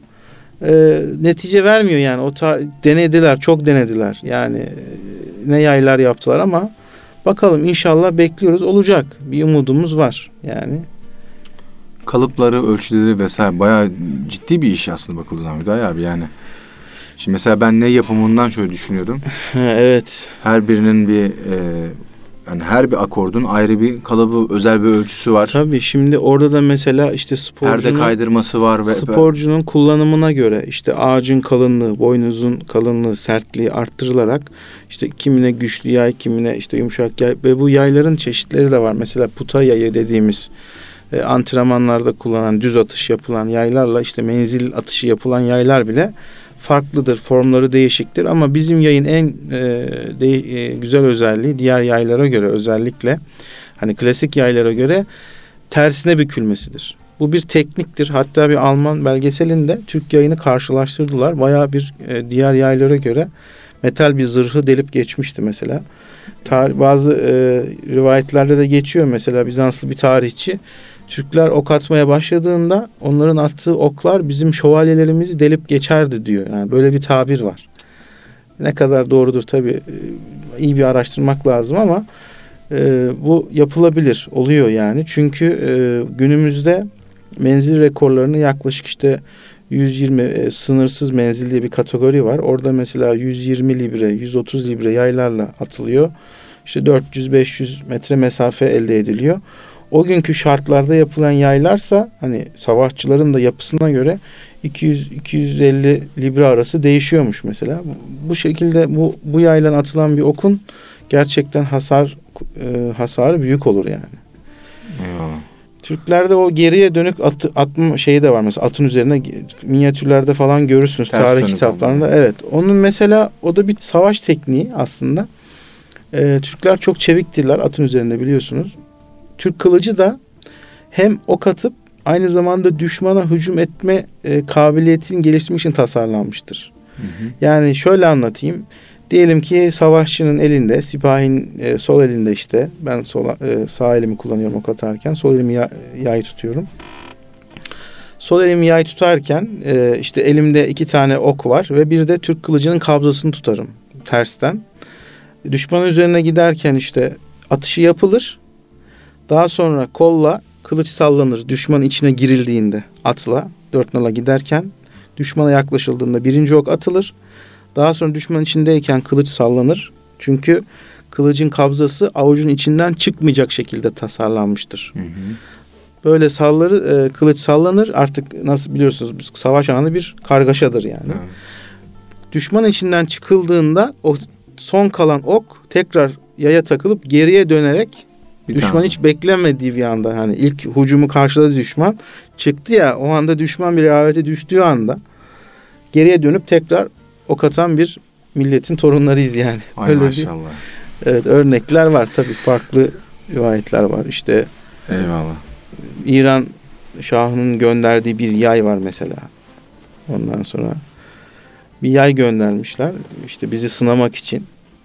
e, netice vermiyor yani. O ta- denediler, çok denediler. Yani e, ne yaylar yaptılar ama bakalım, inşallah bekliyoruz, olacak. Bir umudumuz var yani. Kalıpları, ölçüleri vesaire bayağı ciddi bir iş aslında bakıldığı zaman Hüdayi abi yani. Şimdi mesela ben ne yapımından şöyle düşünüyorum. Evet. Her birinin bir e, yani her bir akordun ayrı bir kalıbı, özel bir ölçüsü var. Tabii şimdi orada da mesela işte Perde sporcunun kaydırması var ve sporcunun kullanımına göre işte ağacın kalınlığı, boynuzun kalınlığı, sertliği arttırılarak işte kimine güçlü yay, kimine işte yumuşak yay ve bu yayların çeşitleri de var. Mesela puta yayı dediğimiz e, antrenmanlarda kullanılan, düz atış yapılan yaylarla işte menzil atışı yapılan yaylar bile farklıdır. Formları değişiktir ama bizim yayın en e, de, e, güzel özelliği diğer yaylara göre, özellikle hani klasik yaylara göre tersine bükülmesidir. Bu bir tekniktir. Hatta bir Alman belgeselinde Türk yayını karşılaştırdılar. Bayağı bir e, diğer yaylara göre metal bir zırhı delip geçmişti mesela. Tarih, bazı e, rivayetlerde de geçiyor mesela Bizanslı bir tarihçi. Türkler ok atmaya başladığında onların attığı oklar bizim şövalyelerimizi delip geçerdi diyor. Yani böyle bir tabir var. Ne kadar doğrudur tabii iyi bir araştırmak lazım ama e, bu yapılabilir, oluyor yani. Çünkü e, günümüzde menzil rekorlarını yaklaşık işte yüz yirmi e, sınırsız menzil diye bir kategori var. Orada mesela yüz yirmi libre, yüz otuz libre yaylarla atılıyor. İşte dört yüz beş yüz metre mesafe elde ediliyor. O günkü şartlarda yapılan yaylarsa hani savaşçıların da yapısına göre iki yüz iki yüz elli libre arası değişiyormuş mesela. Bu şekilde bu bu yaylan atılan bir okun gerçekten hasar e, hasarı büyük olur yani. Eyvallah. Türklerde o geriye dönük atı, atma şeyi de var mesela atın üzerine minyatürlerde falan görürsünüz Ters tarih dönük kitaplarında. oluyor. Evet. Onun mesela o da bir savaş tekniği aslında. Ee, Türkler çok çeviktirler atın üzerinde biliyorsunuz. Türk kılıcı da hem ok atıp aynı zamanda düşmana hücum etme e, kabiliyetini geliştirmek için tasarlanmıştır. Hı hı. Yani şöyle anlatayım. Diyelim ki savaşçının elinde, sipahin e, sol elinde işte ben sola, e, sağ elimi kullanıyorum ok atarken sol elimi ya, yay tutuyorum. Sol elimi yay tutarken e, işte elimde iki tane ok var ve bir de Türk kılıcının kabzasını tutarım tersten. Düşmanın üzerine giderken işte atışı yapılır. Daha sonra kolla kılıç sallanır düşmanın içine girildiğinde atla dört nala giderken düşmana yaklaşıldığında birinci ok atılır. Daha sonra düşmanın içindeyken kılıç sallanır. Çünkü kılıcın kabzası avucun içinden çıkmayacak şekilde tasarlanmıştır. Hı hı. Böyle salları e, kılıç sallanır. Artık nasıl biliyorsunuz savaş anı bir kargaşadır yani. Evet. Düşmanın içinden çıkıldığında o son kalan ok tekrar yaya takılıp geriye dönerek Bir düşman tane. hiç beklemediği bir anda hani ilk hücumu karşıladı düşman çıktı ya o anda düşman bir rehavete düştüğü anda geriye dönüp tekrar ok atan bir milletin torunlarıyız yani. Ay Öyle bir maşallah. evet, örnekler var tabii farklı rivayetler var işte Eyvallah. İran Şahı'nın gönderdiği bir yay var mesela. Ondan sonra bir yay göndermişler işte bizi sınamak için.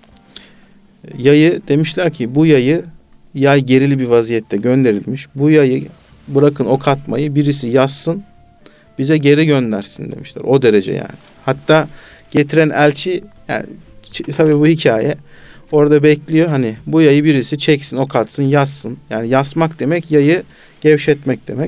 Yayı demişler ki bu yayı yay gerili bir vaziyette gönderilmiş. Bu yayı bırakın ok atmayı birisi yazsın bize geri göndersin demişler. O derece yani. Hatta getiren elçi yani tabii bu hikaye orada bekliyor hani bu yayı birisi çeksin ok atsın yazsın. Yani yazmak demek yayı gevşetmek demek.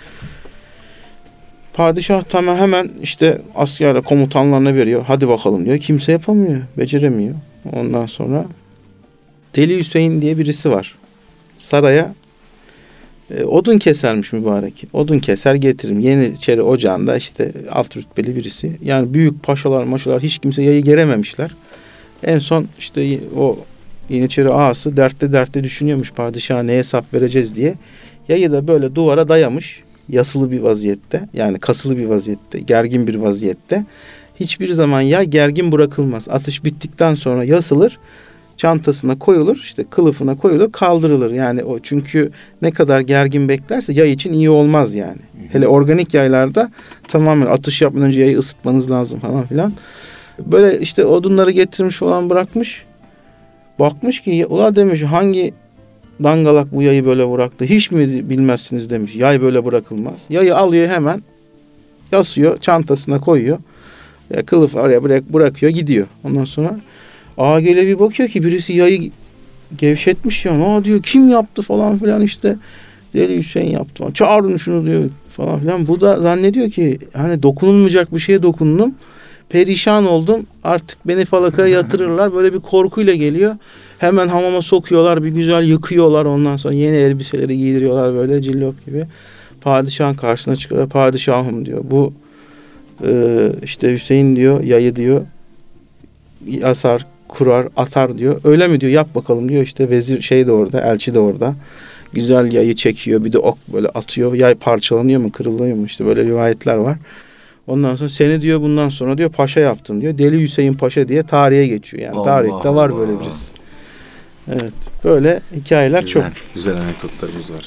Padişah tamam hemen işte askerle komutanlarına veriyor. Hadi bakalım diyor. Kimse yapamıyor. Beceremiyor. Ondan sonra Deli Hüseyin diye birisi var. Saraya e, odun kesermiş mübarek. Odun keser getiririm. Yeniçeri ocağında işte alt rütbeli birisi. Yani büyük paşalar maşalar hiç kimse yayı gerememişler. En son işte o Yeniçeri ağası dertte dertte düşünüyormuş padişaha ne hesap vereceğiz diye. Yayı da böyle duvara dayamış. Yasılı bir vaziyette yani kasılı bir vaziyette gergin bir vaziyette. Hiçbir zaman yay gergin bırakılmaz. Atış bittikten sonra yasılır. Çantasına koyulur işte kılıfına koyulur kaldırılır. Yani o çünkü ne kadar gergin beklerse yay için iyi olmaz yani. Hı hı. Hele organik yaylarda tamamen atış yapmadan önce yayı ısıtmanız lazım falan filan. Böyle işte odunları getirmiş falan bırakmış. Bakmış ki ula demiş hangi dangalak bu yayı böyle bıraktı. Hiç mi bilmezsiniz demiş. Yay böyle bırakılmaz. Yayı alıyor hemen yasıyor çantasına koyuyor. E, kılıf oraya bırak, bırakıyor gidiyor. Ondan sonra ağa gele bir bakıyor ki birisi yayı gevşetmiş ya. Aa diyor kim yaptı falan filan işte. Deli Hüseyin yaptı falan. Çağırın şunu diyor falan filan. Bu da zannediyor ki hani dokunulmayacak bir şeye dokundum. Perişan oldum. Artık beni falakaya yatırırlar. Böyle bir korkuyla geliyor. Hemen hamama sokuyorlar. Bir güzel yıkıyorlar. Ondan sonra yeni elbiseleri giydiriyorlar böyle cillop gibi. Padişahın karşısına çıkıyor. Padişahım diyor. Bu e, işte Hüseyin diyor yayı diyor asar, kurar, atar diyor. Öyle mi diyor yap bakalım diyor. İşte vezir şey de orada, elçi de orada. Güzel yayı çekiyor. Bir de ok böyle atıyor. Yay parçalanıyor mu, kırılıyor mu? İşte böyle rivayetler var. Ondan sonra seni diyor bundan sonra diyor paşa yaptın diyor. Deli Hüseyin Paşa diye tarihe geçiyor. Yani Allah tarihte var Allah. Böyle birisi. Evet. Böyle hikayeler güzel, çok. Güzel anekdotlarımız var.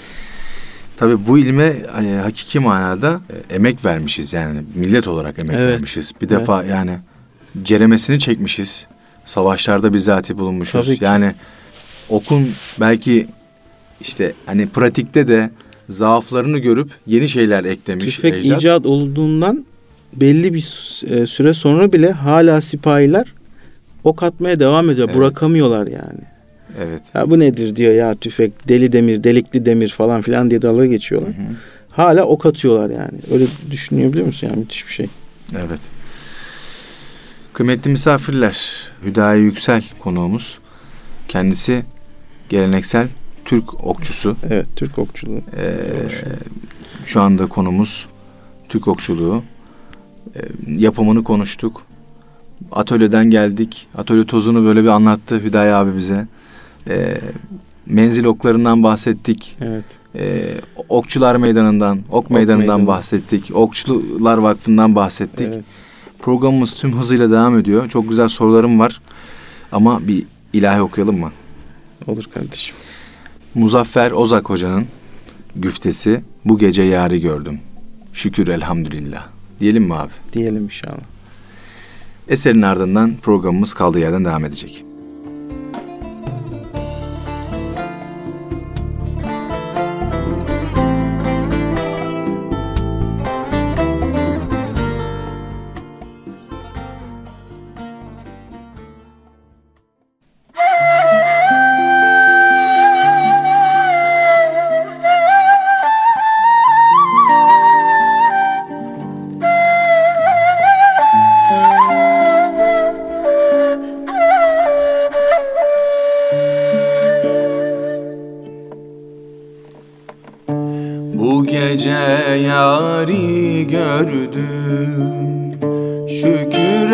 Tabii bu ilme hani, hakiki manada e, emek vermişiz yani. Millet olarak emek evet. vermişiz. Bir evet. defa yani ceremesini çekmişiz. Savaşlarda bizzati bulunmuşuz. Tabii ki. Yani okun belki işte hani pratikte de zaaflarını görüp yeni şeyler eklemiş Tüfek ecdat. icat olduğundan belli bir süre sonra bile hala sipahiler ok atmaya devam ediyor. Evet. Bırakamıyorlar yani. Evet. Ya bu nedir diyor ya, tüfek deli demir, delikli demir falan filan diye dalga geçiyorlar. Hı hı. Hala ok atıyorlar yani. Öyle düşünebiliyor musun? Yani müthiş bir şey. Evet. Kıymetli misafirler, Hüdayi Yüksel konuğumuz. Kendisi geleneksel Türk okçusu. Evet, Türk okçuluğu. Ee, şu anda konumuz Türk okçuluğu. Ee, yapımını konuştuk. Atölyeden geldik. Atölye tozunu böyle bir anlattı Hüdayi abi bize. Ee, menzil oklarından bahsettik. Evet. Ee, Okçular Meydanı'ndan, Ok, Meydanı'ndan Meydanı. bahsettik. Okçular Vakfı'ndan bahsettik. Evet. Programımız tüm hızıyla devam ediyor. Çok güzel sorularım var. Ama bir ilahi okuyalım mı? Olur kardeşim. Muzaffer Ozak Hoca'nın güftesi bu gece yâri gördüm. Şükür elhamdülillah. Diyelim mi abi? Diyelim inşallah. Eserin ardından programımız kaldığı yerden devam edecek. Bu gece yâri gördüm, şükür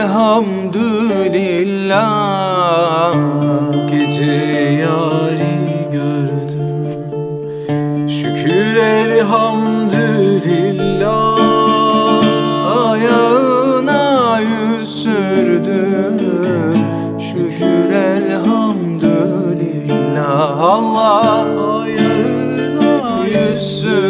elhamdülillah. Gece yari gördüm, şükür elhamdülillah. Ayağına yüz sürdüm, şükür elhamdülillah. Allah ayağına yüz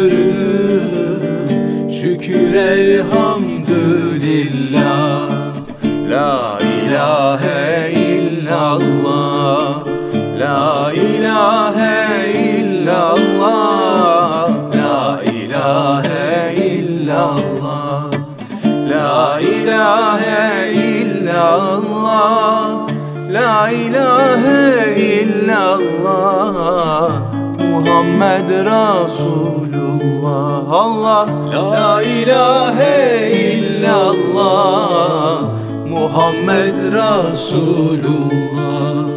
sürdüm, şükür elhamdülillah. La ilahe illallah, la ilahe illallah, la ilahe illallah, la ilahe illallah, la ilahe illallah, Muhammed Resulullah. Allah, la ilahe illallah, Muhammed Resulullah.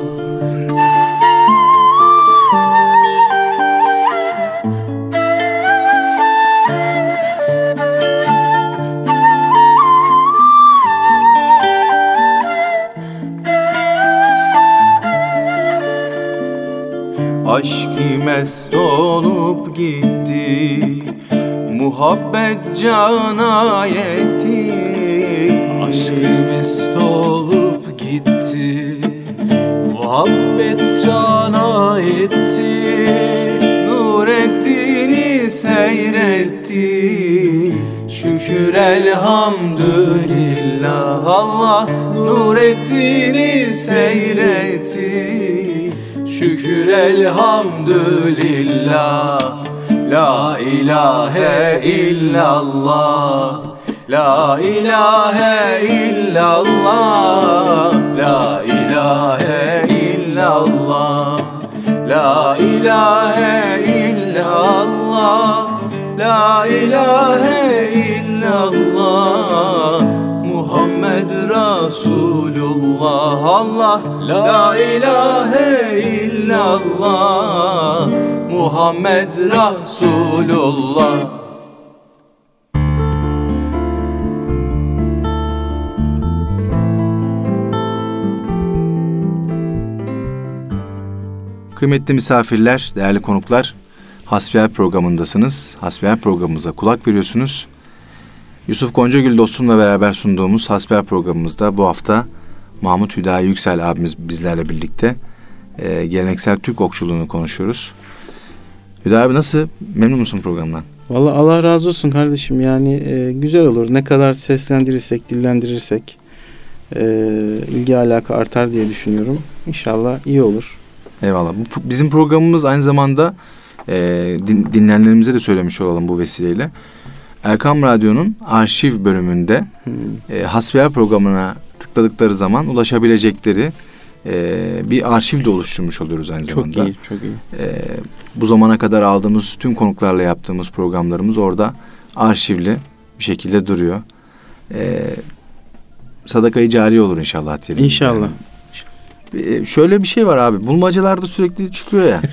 Aşk-ı mest olup gitti, muhabbet cana yetti. Aşkı mest olup gitti, muhabbet cana etti. Nureddin'i seyretti, şükür elhamdülillah. Allah Nureddin'i seyretti, şükür elhamdülillah. La ilahe illallah, la ilahe illallah, la ilahe illallah, la ilahe illallah, la ilahe illallah, Muhammed Resulullah. Allah, la ilahe illallah, Muhammed Resulullah. Kıymetli misafirler, değerli konuklar, Hasbihal programındasınız. Hasbihal programımıza kulak veriyorsunuz. Yusuf Goncagül dostumla beraber sunduğumuz Hasbihal programımızda bu hafta Mahmut Hüdayi Yüksel abimiz bizlerle birlikte e, geleneksel Türk okçuluğunu konuşuyoruz. Hüdayi abi nasıl? Memnun musun programdan? Vallahi Allah razı olsun kardeşim. Yani e, güzel olur. Ne kadar seslendirirsek, dillendirirsek e, ilgi alaka artar diye düşünüyorum. İnşallah iyi olur. Eyvallah. Bu, bizim programımız aynı zamanda e, din, dinleyenlerimize de söylemiş olalım bu vesileyle. Erkam Radyo'nun arşiv bölümünde hmm. e, hasbihal programına tıkladıkları zaman ulaşabilecekleri e, bir arşiv de oluşturmuş oluyoruz aynı çok zamanda. Çok iyi, çok iyi. E, bu zamana kadar aldığımız tüm konuklarla yaptığımız programlarımız orada arşivli bir şekilde duruyor. E, sadaka-i cariye olur inşallah diyelim. İnşallah. Yani. E, şöyle bir şey var abi. Bulmacalarda sürekli çıkıyor ya.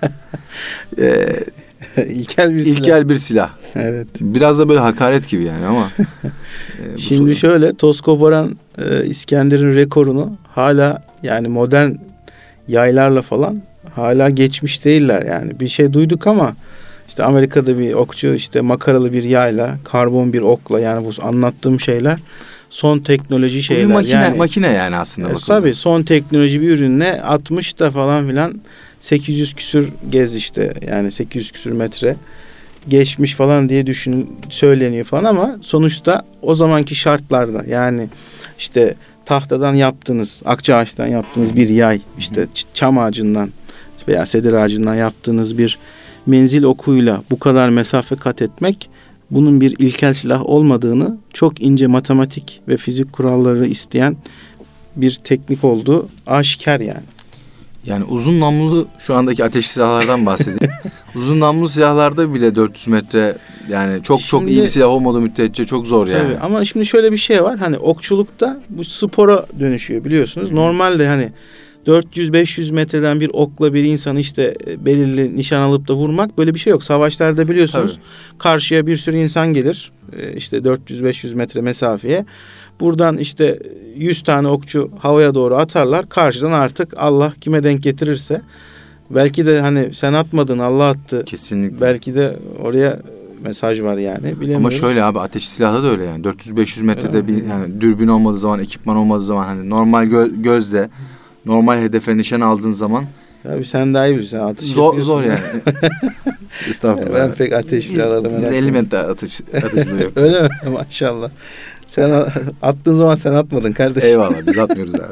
e, İlkel bir silah. İlkel bir silah. Evet. Biraz da böyle hakaret gibi yani ama. e, Şimdi soru... şöyle toz koparan e, İskender'in rekorunu hala yani modern yaylarla falan hala geçmiş değiller yani. Bir şey duyduk ama işte Amerika'da bir okçu işte makaralı bir yayla, karbon bir okla yani bu anlattığım şeyler son teknoloji şeyler. Bu bir makine yani, makine yani aslında. E, tabii son teknoloji bir ürünle altmış da falan filan sekiz yüz küsür gez işte yani sekiz yüz küsür metre geçmiş falan diye düşün söyleniyor falan ama sonuçta o zamanki şartlarda yani işte tahtadan yaptığınız, akçaağaçtan yaptığınız bir yay, işte çam ağacından veya sedir ağacından yaptığınız bir menzil okuyla bu kadar mesafe kat etmek bunun bir ilkel silah olmadığını çok ince matematik ve fizik kuralları isteyen bir teknik olduğu aşikar yani. Yani uzun namlulu şu andaki ateşli silahlardan bahsedeyim. Uzun namlulu silahlarda bile dört yüz metre yani çok şimdi, çok iyi bir silah olmadığı müddetçe çok zor yani. Tabii, ama şimdi şöyle bir şey var. Hani okçulukta bu spora dönüşüyor biliyorsunuz. Hmm. Normalde hani dört yüz beş yüz metreden bir okla bir insanı işte belirli nişan alıp da vurmak böyle bir şey yok. Savaşlarda biliyorsunuz tabii. Karşıya bir sürü insan gelir. İşte dört yüz beş yüz metre mesafeye. Buradan işte yüz tane okçu havaya doğru atarlar. Karşıdan artık Allah kime denk getirirse. Belki de hani sen atmadın Allah attı. Kesinlikle. Belki de oraya mesaj var yani. Bilemiyoruz. Ama şöyle abi ateşli silahda da öyle yani. dört yüz beş yüz metrede evet. bir yani dürbün olmadığı zaman, ekipman olmadığı zaman hani normal gö- gözle normal hedefe nişan aldığın zaman abi sen daha iyi bilirsin. Atış zor, zor yani. Estağfurullah. Ben pek ateşli silahlarla merak Biz elli metre atış, atışlığı yok. Öyle mi? Maşallah. Sen attığın zaman sen atmadın kardeşim. Eyvallah biz atmıyoruz abi.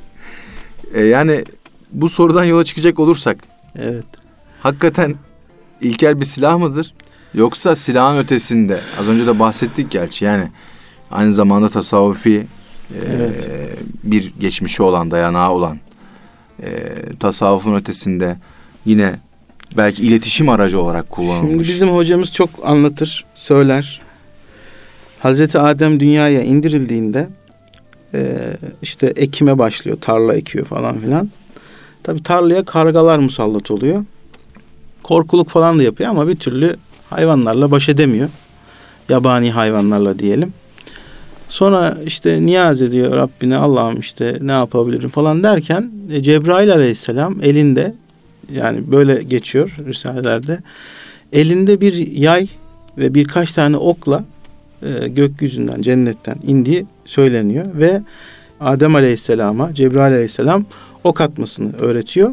Ee, yani bu sorudan yola çıkacak olursak. Evet. Hakikaten ilkel bir silah mıdır? Yoksa silahın ötesinde az önce de bahsettik gerçi yani aynı zamanda tasavvufi evet. e, bir geçmişi olan dayanağı olan e, tasavvufun ötesinde yine belki iletişim aracı olarak kullanılmış. Şimdi bizim hocamız çok anlatır, söyler. Hazreti Adem dünyaya indirildiğinde e, işte ekime başlıyor, tarla ekiyor falan filan. Tabii tarlaya kargalar musallat oluyor. Korkuluk falan da yapıyor ama bir türlü hayvanlarla baş edemiyor. Yabani hayvanlarla diyelim. Sonra işte niyaz ediyor Rabbine Allah'ım işte ne yapabilirim falan derken e, Cebrail aleyhisselam elinde yani böyle geçiyor risalelerde elinde bir yay ve birkaç tane okla e, gökyüzünden cennetten indiği söyleniyor ve Adem aleyhisselama Cebrail aleyhisselam ok atmasını öğretiyor.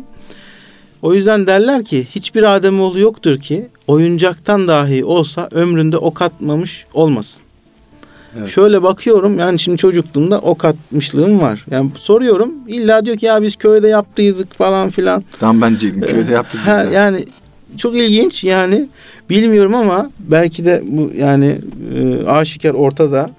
O yüzden derler ki hiçbir Ademoğlu yoktur ki oyuncaktan dahi olsa ömründe ok atmamış olmasın. Evet. Şöyle bakıyorum yani şimdi çocukluğumda ok atmışlığım var. Yani soruyorum illa diyor ki ya biz köyde yaptıydık falan filan. Tam bence köyde yaptık biz ha, de. Yani çok ilginç yani bilmiyorum ama belki de bu yani e, aşikar ortada.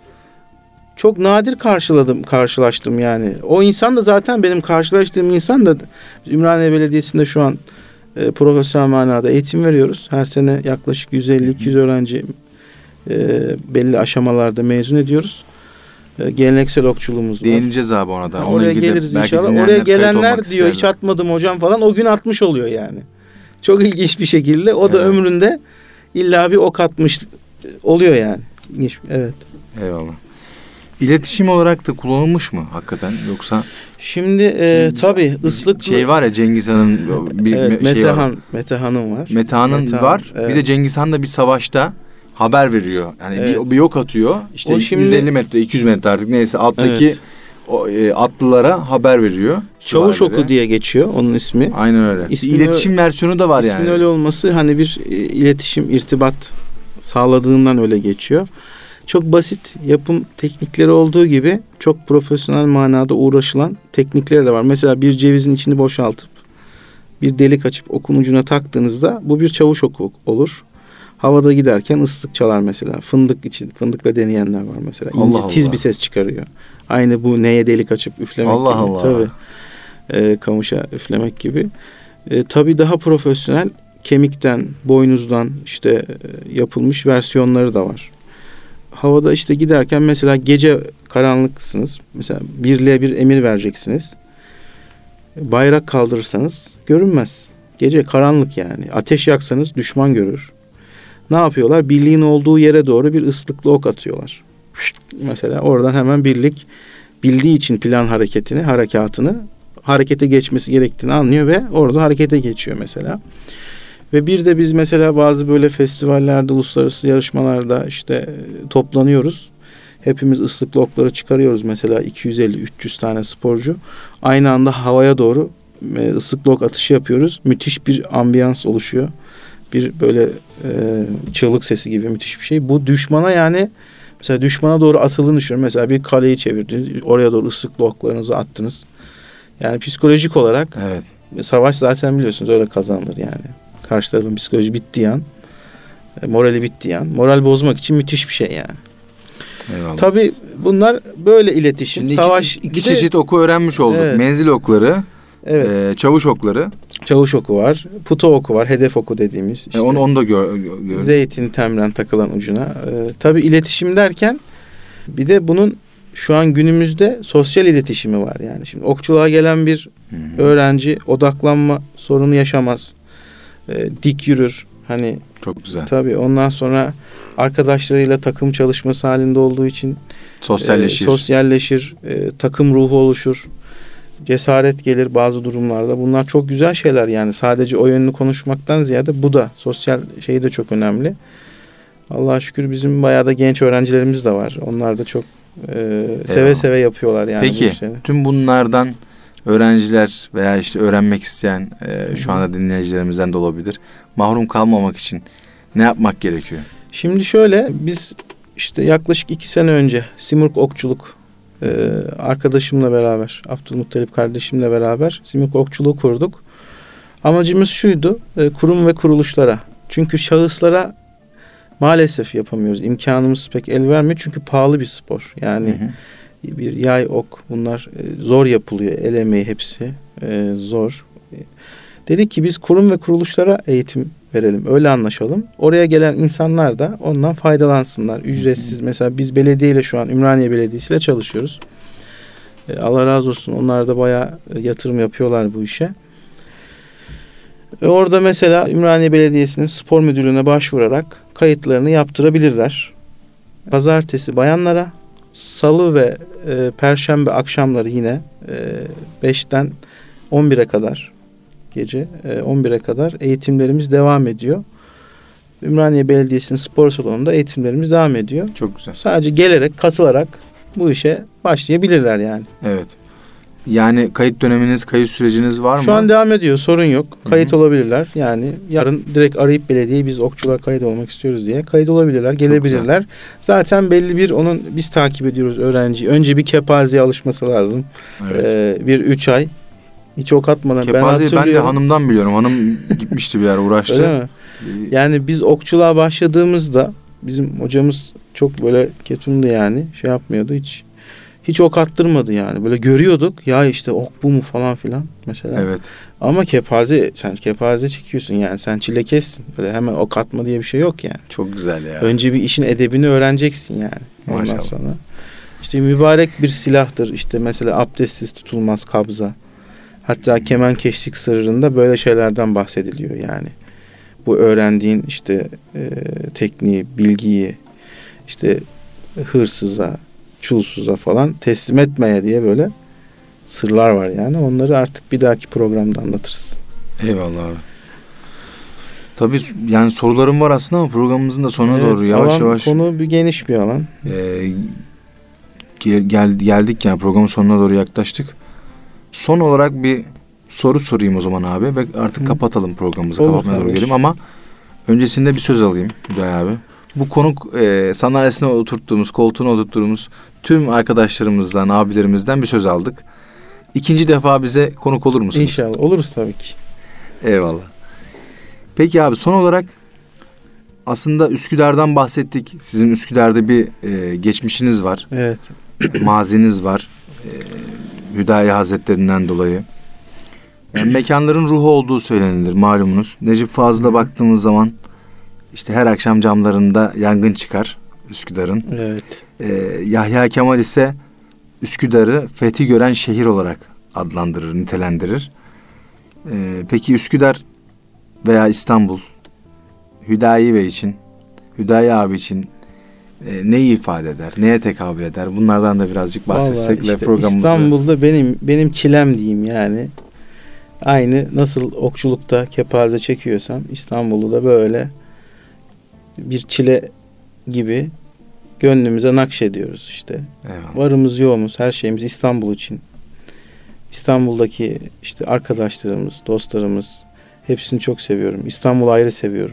Çok nadir karşıladım, karşılaştım yani. O insan da zaten benim karşılaştığım insan da Ümraniye Belediyesi'nde şu an e, profesyonel manada eğitim veriyoruz. Her sene yaklaşık yüz elli iki yüz öğrenci e, belli aşamalarda mezun ediyoruz. E, geleneksel okçuluğumuz var. Değineceğiz abi ona da. Ha, oraya geliriz inşallah. Oraya gelenler diyor hiç atmadım hocam falan. O gün atmış oluyor yani. Çok ilginç bir şekilde. O da evet. Ömründe illa bir ok atmış oluyor yani. Evet. Eyvallah. İletişim olarak da kullanılmış mı hakikaten yoksa? Şimdi e, tabii ıslıklı şey var ya Cengiz Han'ın bir evet, şey Metehan, var. Metehan'ın var. Metehan'ın Metehan, var. Evet. Bir de Cengiz Han da bir savaşta haber veriyor. Yani evet. bir, bir ok atıyor. İşte şimdi, yüz elli metre, iki yüz metre artık neyse alttaki evet. o, e, atlılara haber veriyor. Çavuş oku diye geçiyor onun ismi. Aynen öyle. İsmi iletişim öyle, versiyonu da var ismin yani. İsmin öyle olması hani bir e, iletişim, irtibat sağladığından öyle geçiyor. çok basit yapım teknikleri olduğu gibi çok profesyonel manada uğraşılan teknikleri de var. Mesela bir cevizin içini boşaltıp bir delik açıp okun ucuna taktığınızda bu bir çavuş oku olur. Havada giderken ıslık çalar mesela. Fındık için, fındıkla deneyenler var mesela. İnce, Allah tiz Allah. bir ses çıkarıyor. Aynı bu neye delik açıp üflemek Allah gibi. Allah. Tabii. Ee, kamuşa üflemek gibi. Ee, tabii daha profesyonel kemikten, boynuzdan işte e, yapılmış versiyonları da var. Havada işte giderken mesela gece karanlıksınız. Mesela birliğe bir emir vereceksiniz. Bayrak kaldırırsanız görünmez. Gece karanlık yani. Ateş yaksanız düşman görür. Ne yapıyorlar? Birliğin olduğu yere doğru bir ıslıklı ok atıyorlar. Mesela oradan hemen birlik bildiği için plan hareketini, harekatını harekete geçmesi gerektiğini anlıyor ve orada harekete geçiyor mesela. Ve bir de biz mesela bazı böyle festivallerde, uluslararası yarışmalarda işte toplanıyoruz. Hepimiz ıslıklı okları çıkarıyoruz. Mesela iki yüz elli üç yüz tane sporcu. Aynı anda havaya doğru ıslıklı ok atışı yapıyoruz. Müthiş bir ambiyans oluşuyor. Bir böyle e, çığlık sesi gibi müthiş bir şey. Bu düşmana yani mesela düşmana doğru atıldığını düşünün. Mesela bir kaleyi çevirdiniz. Oraya doğru ıslıklı oklarınızı attınız. Yani psikolojik olarak Evet. savaş zaten biliyorsunuz öyle kazanılır yani. Karşı tarafın psikoloji bittiği an, morali bittiği an, moral bozmak için müthiş bir şey yani. Eyvallah. Tabii bunlar böyle iletişim. Şimdi Savaş iki, iki bir de- çeşit oku öğrenmiş olduk. Evet. Menzil okları, Evet. e, çavuş okları. Çavuş oku var, puto oku var, hedef oku dediğimiz. E, işte onu, onu da gör, gör, gör. zeytin temren takılan ucuna. Ee, tabii iletişim derken bir de bunun şu an günümüzde sosyal iletişimi var yani. Şimdi okçuluğa gelen bir Hı-hı. öğrenci odaklanma sorunu yaşamaz. Ee, dik yürür. Hani Çok güzel. tabii ondan sonra arkadaşlarıyla takım çalışması halinde olduğu için Sosyalleşir. e, sosyalleşir, e, takım ruhu oluşur. Cesaret gelir bazı durumlarda. Bunlar çok güzel şeyler yani. Sadece o yönünü konuşmaktan ziyade bu da sosyal şey de çok önemli. Allah'a şükür bizim bayağı da genç öğrencilerimiz de var. Onlar da çok e, seve Eyvallah. seve yapıyorlar yani. Peki bu işleri. tüm bunlardan öğrenciler veya işte öğrenmek isteyen e, şu anda dinleyicilerimizden de olabilir. Mahrum kalmamak için ne yapmak gerekiyor? Şimdi şöyle biz işte yaklaşık iki sene önce Simurg Okçuluk e, arkadaşımla beraber, Abdülmuttalip kardeşimle beraber Simurg Okçuluğu kurduk. Amacımız şuydu, e, kurum ve kuruluşlara. Çünkü şahıslara maalesef yapamıyoruz. İmkanımız pek el vermiyor çünkü pahalı bir spor. Yani Hı hı. bir yay, ok bunlar e, zor yapılıyor. El emeği hepsi e, zor. E, dedik ki biz kurum ve kuruluşlara eğitim verelim. Öyle anlaşalım. Oraya gelen insanlar da ondan faydalansınlar. Ücretsiz. Mesela biz belediyeyle şu an Ümraniye Belediyesi ile çalışıyoruz. E, Allah razı olsun. Onlar da bayağı e, yatırım yapıyorlar bu işe. E, orada mesela Ümraniye Belediyesi'nin spor müdürlüğüne başvurarak kayıtlarını yaptırabilirler. Pazartesi bayanlara, salı ve e, perşembe akşamları yine e, beşten on bire kadar gece e, on bire kadar eğitimlerimiz devam ediyor. Ümraniye Belediyesi'nin spor salonunda eğitimlerimiz devam ediyor. Çok güzel. Sadece gelerek, katılarak bu işe başlayabilirler yani. Evet. Yani kayıt döneminiz, kayıt süreciniz var mı? Şu an devam ediyor, sorun yok. Kayıt Hı hı. olabilirler. Yani yarın direkt arayıp belediyeyi biz okçular kayıt olmak istiyoruz diye kayıt olabilirler, gelebilirler. Zaten belli bir onun biz takip ediyoruz öğrenci. Önce bir kepazeye alışması lazım. Evet. Ee, bir üç ay. Hiç ok atmadan ben Kepazeyi ben, hatırlıyorum. de hanımdan biliyorum. Hanım gitmişti bir yer uğraştı. Öyle mi? Yani biz okçuluğa başladığımızda bizim hocamız çok böyle ketumdu yani. Şey yapmıyordu hiç. Hiç ok attırmadı yani. Böyle görüyorduk. Ya işte ok bu mu falan filan mesela. Evet. Ama kepaze, sen kepaze çekiyorsun yani. Sen çilekessin. Böyle hemen ok atma diye bir şey yok yani. Çok güzel ya. Önce bir işin edebini öğreneceksin yani. Ondan Maşallah. sonra. İşte mübarek bir silahtır. İşte mesela abdestsiz tutulmaz kabza. Hatta kemenkeşlik sırrında böyle şeylerden bahsediliyor yani. Bu öğrendiğin işte e, tekniği, bilgiyi işte hırsıza, çulsuza falan teslim etmeye diye böyle sırlar var yani. Onları artık bir dahaki programda anlatırız. Eyvallah abi. Tabii yani sorularım var aslında ama programımızın da sonuna Evet, doğru yavaş alan, yavaş konu bir geniş bir alan. e, gel, gel- geldik yani programın sonuna doğru yaklaştık. Son olarak bir soru sorayım o zaman abi ve artık Hı. kapatalım programımızı. Olur Kapatmaya doğru kardeş. gelelim ama öncesinde bir söz alayım Hüdayi abi. bu konuk e, sandalyesine oturttuğumuz, koltuğuna oturttuğumuz tüm arkadaşlarımızdan, abilerimizden bir söz aldık. İkinci defa bize konuk olur musunuz? İnşallah. Oluruz tabii ki. Eyvallah. Peki abi, son olarak aslında Üsküdar'dan bahsettik. Sizin Üsküdar'da bir e, geçmişiniz var. Evet. Maziniz var. E, Hüdayi Hazretlerinden dolayı. Yani mekanların ruhu olduğu söylenilir malumunuz. Necip Fazıl'a baktığımız zaman işte her akşam camlarında yangın çıkar Üsküdar'ın. Evet. E, Yahya Kemal ise Üsküdar'ı fethi gören şehir olarak adlandırır, nitelendirir. E, peki Üsküdar veya İstanbul Hüdayi Bey için, Hüdayi abi için e, neyi ifade eder? Neye tekabül eder? Bunlardan da birazcık bahsetsek Vallahi ve işte programımızı... İstanbul'da benim benim çilem diyeyim yani. Aynı nasıl okçulukta kepaze çekiyorsam İstanbul'u da böyle bir çile gibi gönlümüze nakşediyoruz işte. Eyvallah. Varımız yoğumuz, her şeyimiz İstanbul için. İstanbul'daki işte arkadaşlarımız, dostlarımız, hepsini çok seviyorum. İstanbul'u ayrı seviyorum.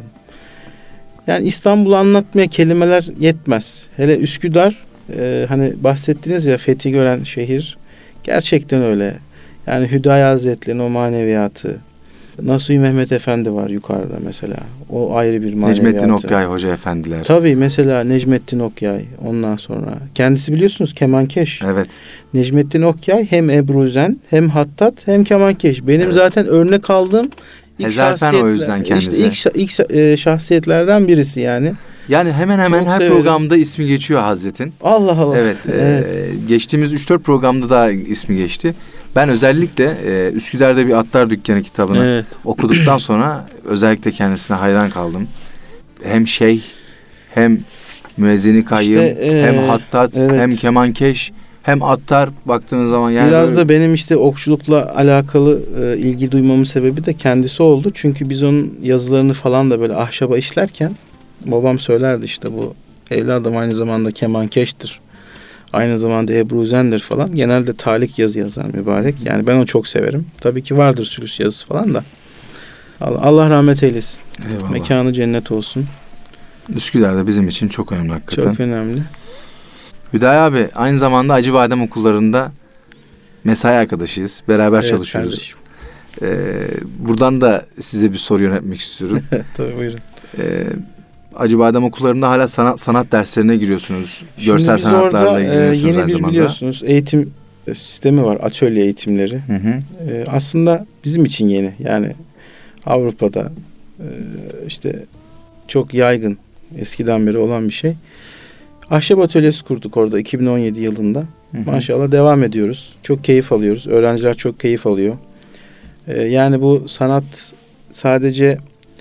Yani İstanbul'u anlatmaya kelimeler yetmez. Hele Üsküdar, e, hani bahsettiniz ya, fethi gören şehir. Gerçekten öyle. Yani Hüdayi Hazretleri'nin o maneviyatı. Nasuhi Mehmet Efendi var yukarıda mesela. O ayrı bir maneviyatı. Necmettin Okyay Hoca Efendiler. Tabii, mesela Necmettin Okyay. Ondan sonra kendisi biliyorsunuz kemankeş. Evet. Necmettin Okyay hem Ebruzen, hem Hattat, hem kemankeş. Benim Evet. zaten örnek aldığım ilk Hezafen o şahsiyetler- yüzden kendisi. İşte ilk, şa- ilk şa- e, şahsiyetlerden birisi yani. Yani hemen hemen Çok her severim. programda ismi geçiyor Hazret'in. Allah Allah. Evet. Evet. E, geçtiğimiz üç dört programda da ismi geçti. Ben özellikle e, Üsküdar'da bir Atlar Dükkanı kitabını Evet. okuduktan sonra özellikle kendisine hayran kaldım. Hem şeyh, hem müezzini kayyım, İşte, e, hem hattat, evet. hem kemankeş, hem attar, baktığınız zaman yani Biraz böyle- da benim işte okçulukla alakalı e, ilgi duymamın sebebi de kendisi oldu. Çünkü biz onun yazılarını falan da böyle ahşaba işlerken babam söylerdi işte, bu evladım aynı zamanda kemankeştir. Aynı zamanda Ebruzen'dir falan. Genelde talik yazı yazar mübarek. Yani ben onu çok severim. Tabii ki vardır sülüs yazısı falan da. Allah, Allah rahmet eylesin. Eyvallah. Mekanı cennet olsun. Üsküdar'da bizim için çok önemli hakikaten. Çok önemli. Hüdayi abi aynı zamanda Acıbadem okullarında mesai arkadaşıyız. Beraber Evet çalışıyoruz. kardeşim. Ee, buradan da size bir soru yöneltmek istiyorum. Tabii, buyurun. Ee, Acıbadem okullarında hala sanat, sanat derslerine giriyorsunuz. Şimdi Görsel biz sanatlarla orada e, ilgileniyorsunuz yeni aynı bir zamanda. biliyorsunuz eğitim sistemi var. Atölye eğitimleri. Hı hı. E, aslında bizim için yeni. Yani Avrupa'da e, işte çok yaygın, eskiden beri olan bir şey. Ahşap atölyesi kurduk orada iki bin on yedi yılında. Hı hı. Maşallah devam ediyoruz. Çok keyif alıyoruz. Öğrenciler çok keyif alıyor. E, yani bu sanat sadece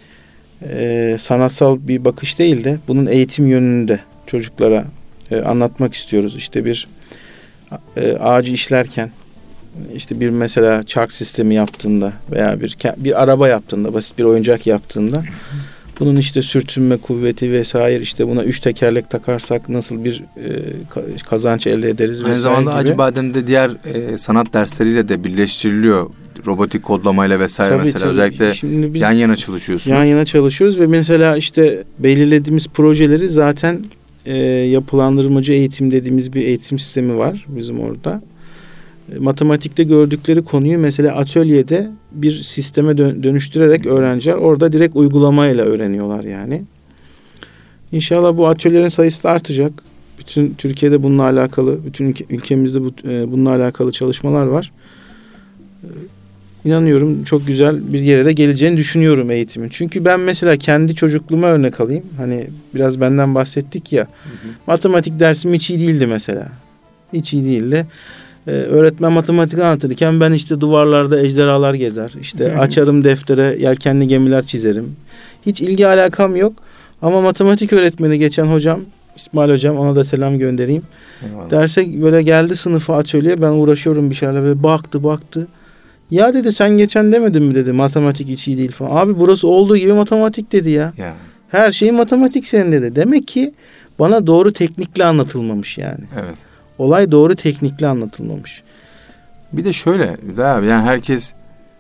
e, sanatsal bir bakış değil de bunun eğitim yönünde çocuklara e, anlatmak istiyoruz. İşte bir e, ağacı işlerken, işte bir mesela çark sistemi yaptığında veya bir bir araba yaptığında, basit bir oyuncak yaptığında bunun işte sürtünme kuvveti vesaire, işte buna üç tekerlek takarsak nasıl bir e, kazanç elde ederiz vesaire Aynı zamanda gibi. Acıbadem'de diğer e, sanat dersleriyle de birleştiriliyor. Robotik kodlamayla vesaire Tabii, mesela. tabii. Özellikle Şimdi biz yan yana çalışıyorsunuz. yan yana çalışıyoruz ve mesela işte belirlediğimiz projeleri zaten e, yapılandırmacı eğitim dediğimiz bir eğitim sistemi var bizim orada. E, matematikte gördükleri konuyu mesela atölyede bir sisteme dö- dönüştürerek öğrenciler orada direkt uygulamayla öğreniyorlar yani. İnşallah bu atölyelerin sayısı da artacak. Bütün Türkiye'de bununla alakalı, bütün ülke, ülkemizde bu, e, bununla alakalı çalışmalar var. E, İnanıyorum çok güzel bir yere de geleceğini düşünüyorum eğitimin. Çünkü ben mesela kendi çocukluğuma örnek alayım. Hani biraz benden bahsettik ya. Hı hı. Matematik dersim hiç iyi değildi mesela. Hiç iyi değildi. Ee, öğretmen matematik anlatırken ben işte duvarlarda ejderhalar gezer. İşte hı hı. açarım deftere yelkenli gemiler çizerim. Hiç ilgi alakam yok. Ama matematik öğretmeni geçen hocam, İsmail hocam, ona da selam göndereyim. Eyvallah. Derse böyle geldi sınıfa, atölyeye, ben uğraşıyorum bir şeylerle, böyle baktı baktı. Ya dedi, sen geçen demedin mi dedi, matematik hiç iyi değil falan. Abi burası olduğu gibi matematik dedi ya. ya. Her şey matematik senin dedi. Demek ki bana doğru teknikle anlatılmamış yani. Evet. Olay doğru teknikle anlatılmamış. Bir de şöyle abi, yani herkes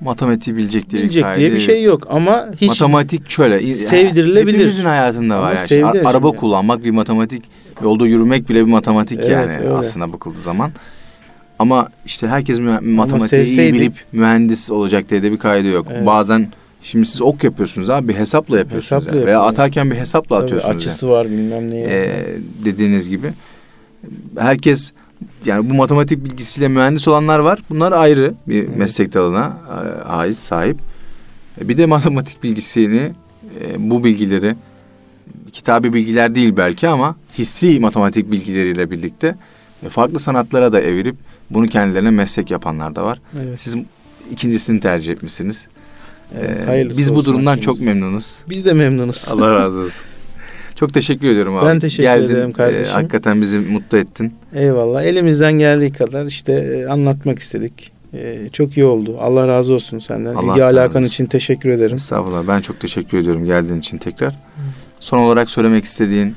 matematiği bilecek diye, Bilecek bir diye bir şey yok ama hiç matematik şöyle sevdirilebilir. Hepimizin hayatında var. Ama Yani. Şimdi sevdirir araba şimdi. kullanmak bir matematik, yolda yürümek bile bir matematik Evet, yani öyle. aslında bakıldığı zaman. Ama işte herkes mü- matematiği iyi sevseydik- bilip mühendis olacak diye de bir kaydı yok. Evet. Bazen şimdi siz ok yapıyorsunuz abi, bir hesapla yapıyorsunuz. Hesapla yani. Veya yapıyor. atarken bir hesapla tabii atıyorsunuz. açısı var bilmem neyi. yani. var. Ee, dediğiniz gibi. Herkes yani bu matematik bilgisiyle mühendis olanlar var. Bunlar ayrı bir Evet. meslek dalına e, ait, sahip. E, Bir de matematik bilgisini, e, bu bilgileri, kitabi bilgiler değil belki ama hissi matematik bilgileriyle birlikte e, farklı sanatlara da evirip bunu kendilerine meslek yapanlar da var. Evet. Siz ikincisini tercih etmişsiniz. Evet, E, hayırlısı Biz bu olsun durumdan hakkımızda. çok memnunuz. Biz de memnunuz. Allah razı olsun. Çok teşekkür ediyorum abi. Ben teşekkür Geldin, ederim kardeşim. e, hakikaten bizi mutlu ettin. Eyvallah. Elimizden geldiği kadar işte e, anlatmak istedik. E, çok iyi oldu. Allah razı olsun senden. Allah İlgi sağ alakan olsun. için teşekkür ederim. Estağfurullah. Ben çok teşekkür ediyorum geldiğin için tekrar. Son olarak söylemek istediğin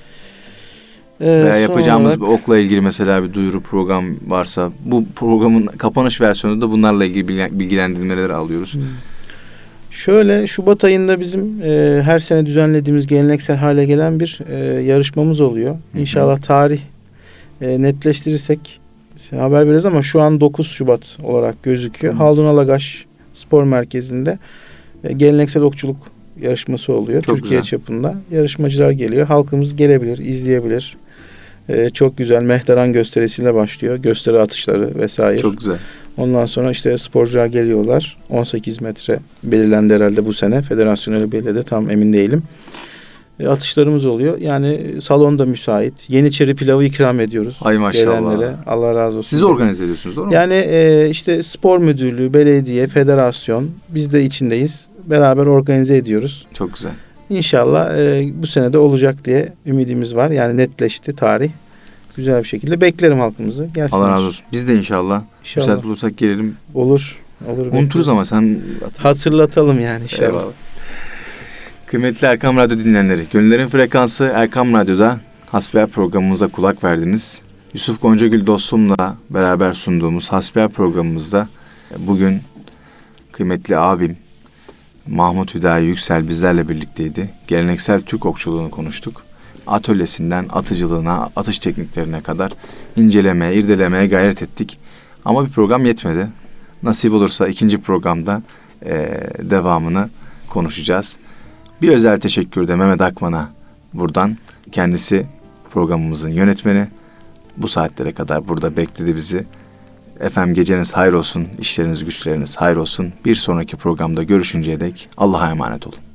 E, veya son yapacağımız olarak- bir okla ilgili mesela bir duyuru program varsa, bu programın kapanış versiyonunda da bunlarla ilgili bilgi- bilgilendirmeleri alıyoruz. Şöyle Şubat ayında bizim e, her sene düzenlediğimiz geleneksel hale gelen bir e, yarışmamız oluyor. hı. İnşallah tarih e, netleştirirsek size haber veririz ama şu an dokuz Şubat olarak gözüküyor. Hı. Haldun Alagaş Spor Merkezi'nde e, geleneksel okçuluk yarışması oluyor. Çok Türkiye güzel. çapında. Yarışmacılar geliyor. Halkımız gelebilir, izleyebilir. E, çok güzel mehteran gösterisiyle başlıyor. Gösteri atışları vesaire. Çok güzel. Ondan sonra işte sporcular geliyorlar. on sekiz metre belirlendi herhalde bu sene. Federasyon öyle belirledi. Tam emin değilim. E, atışlarımız oluyor. Yani salonda müsait. Yeniçeri pilavı ikram ediyoruz. Ay maşallah. Gelenlere. Allah razı olsun. Siz organize ediyorsunuz, doğru mu? Yani e, işte spor müdürlüğü, belediye, federasyon biz de içindeyiz. Beraber organize ediyoruz. Çok güzel. İnşallah e, bu sene de olacak diye ümidimiz var. Yani netleşti tarih. Güzel bir şekilde beklerim halkımızı. Gelsinler. Allah razı olsun. Biz de inşallah, İnşallah. müsait olursak gelelim. Olur. Olur. Unuturuz bekleriz. ama sen hatırla. Hatırlatalım yani inşallah. Eyvallah. Kıymetli Erkam Radyo dinleyenleri, Gönüllerin Frekansı Erkam Radyo'da hasbihal programımıza kulak verdiniz. Yusuf Goncagül dostumla beraber sunduğumuz hasbihal programımızda bugün kıymetli abim Mahmut Hüdayi Yüksel bizlerle birlikteydi. Geleneksel Türk okçuluğunu konuştuk. Atölyesinden atıcılığına, atış tekniklerine kadar incelemeye, irdelemeye gayret ettik. Ama bir program yetmedi. Nasip olursa ikinci programda e, devamını konuşacağız. Bir özel teşekkür de Mehmet Akman'a buradan. Kendisi programımızın yönetmeni. Bu saatlere kadar burada bekledi bizi. Efendim geceniz hayır olsun, işleriniz güçleriniz hayır olsun. Bir sonraki programda görüşünceye dek Allah'a emanet olun.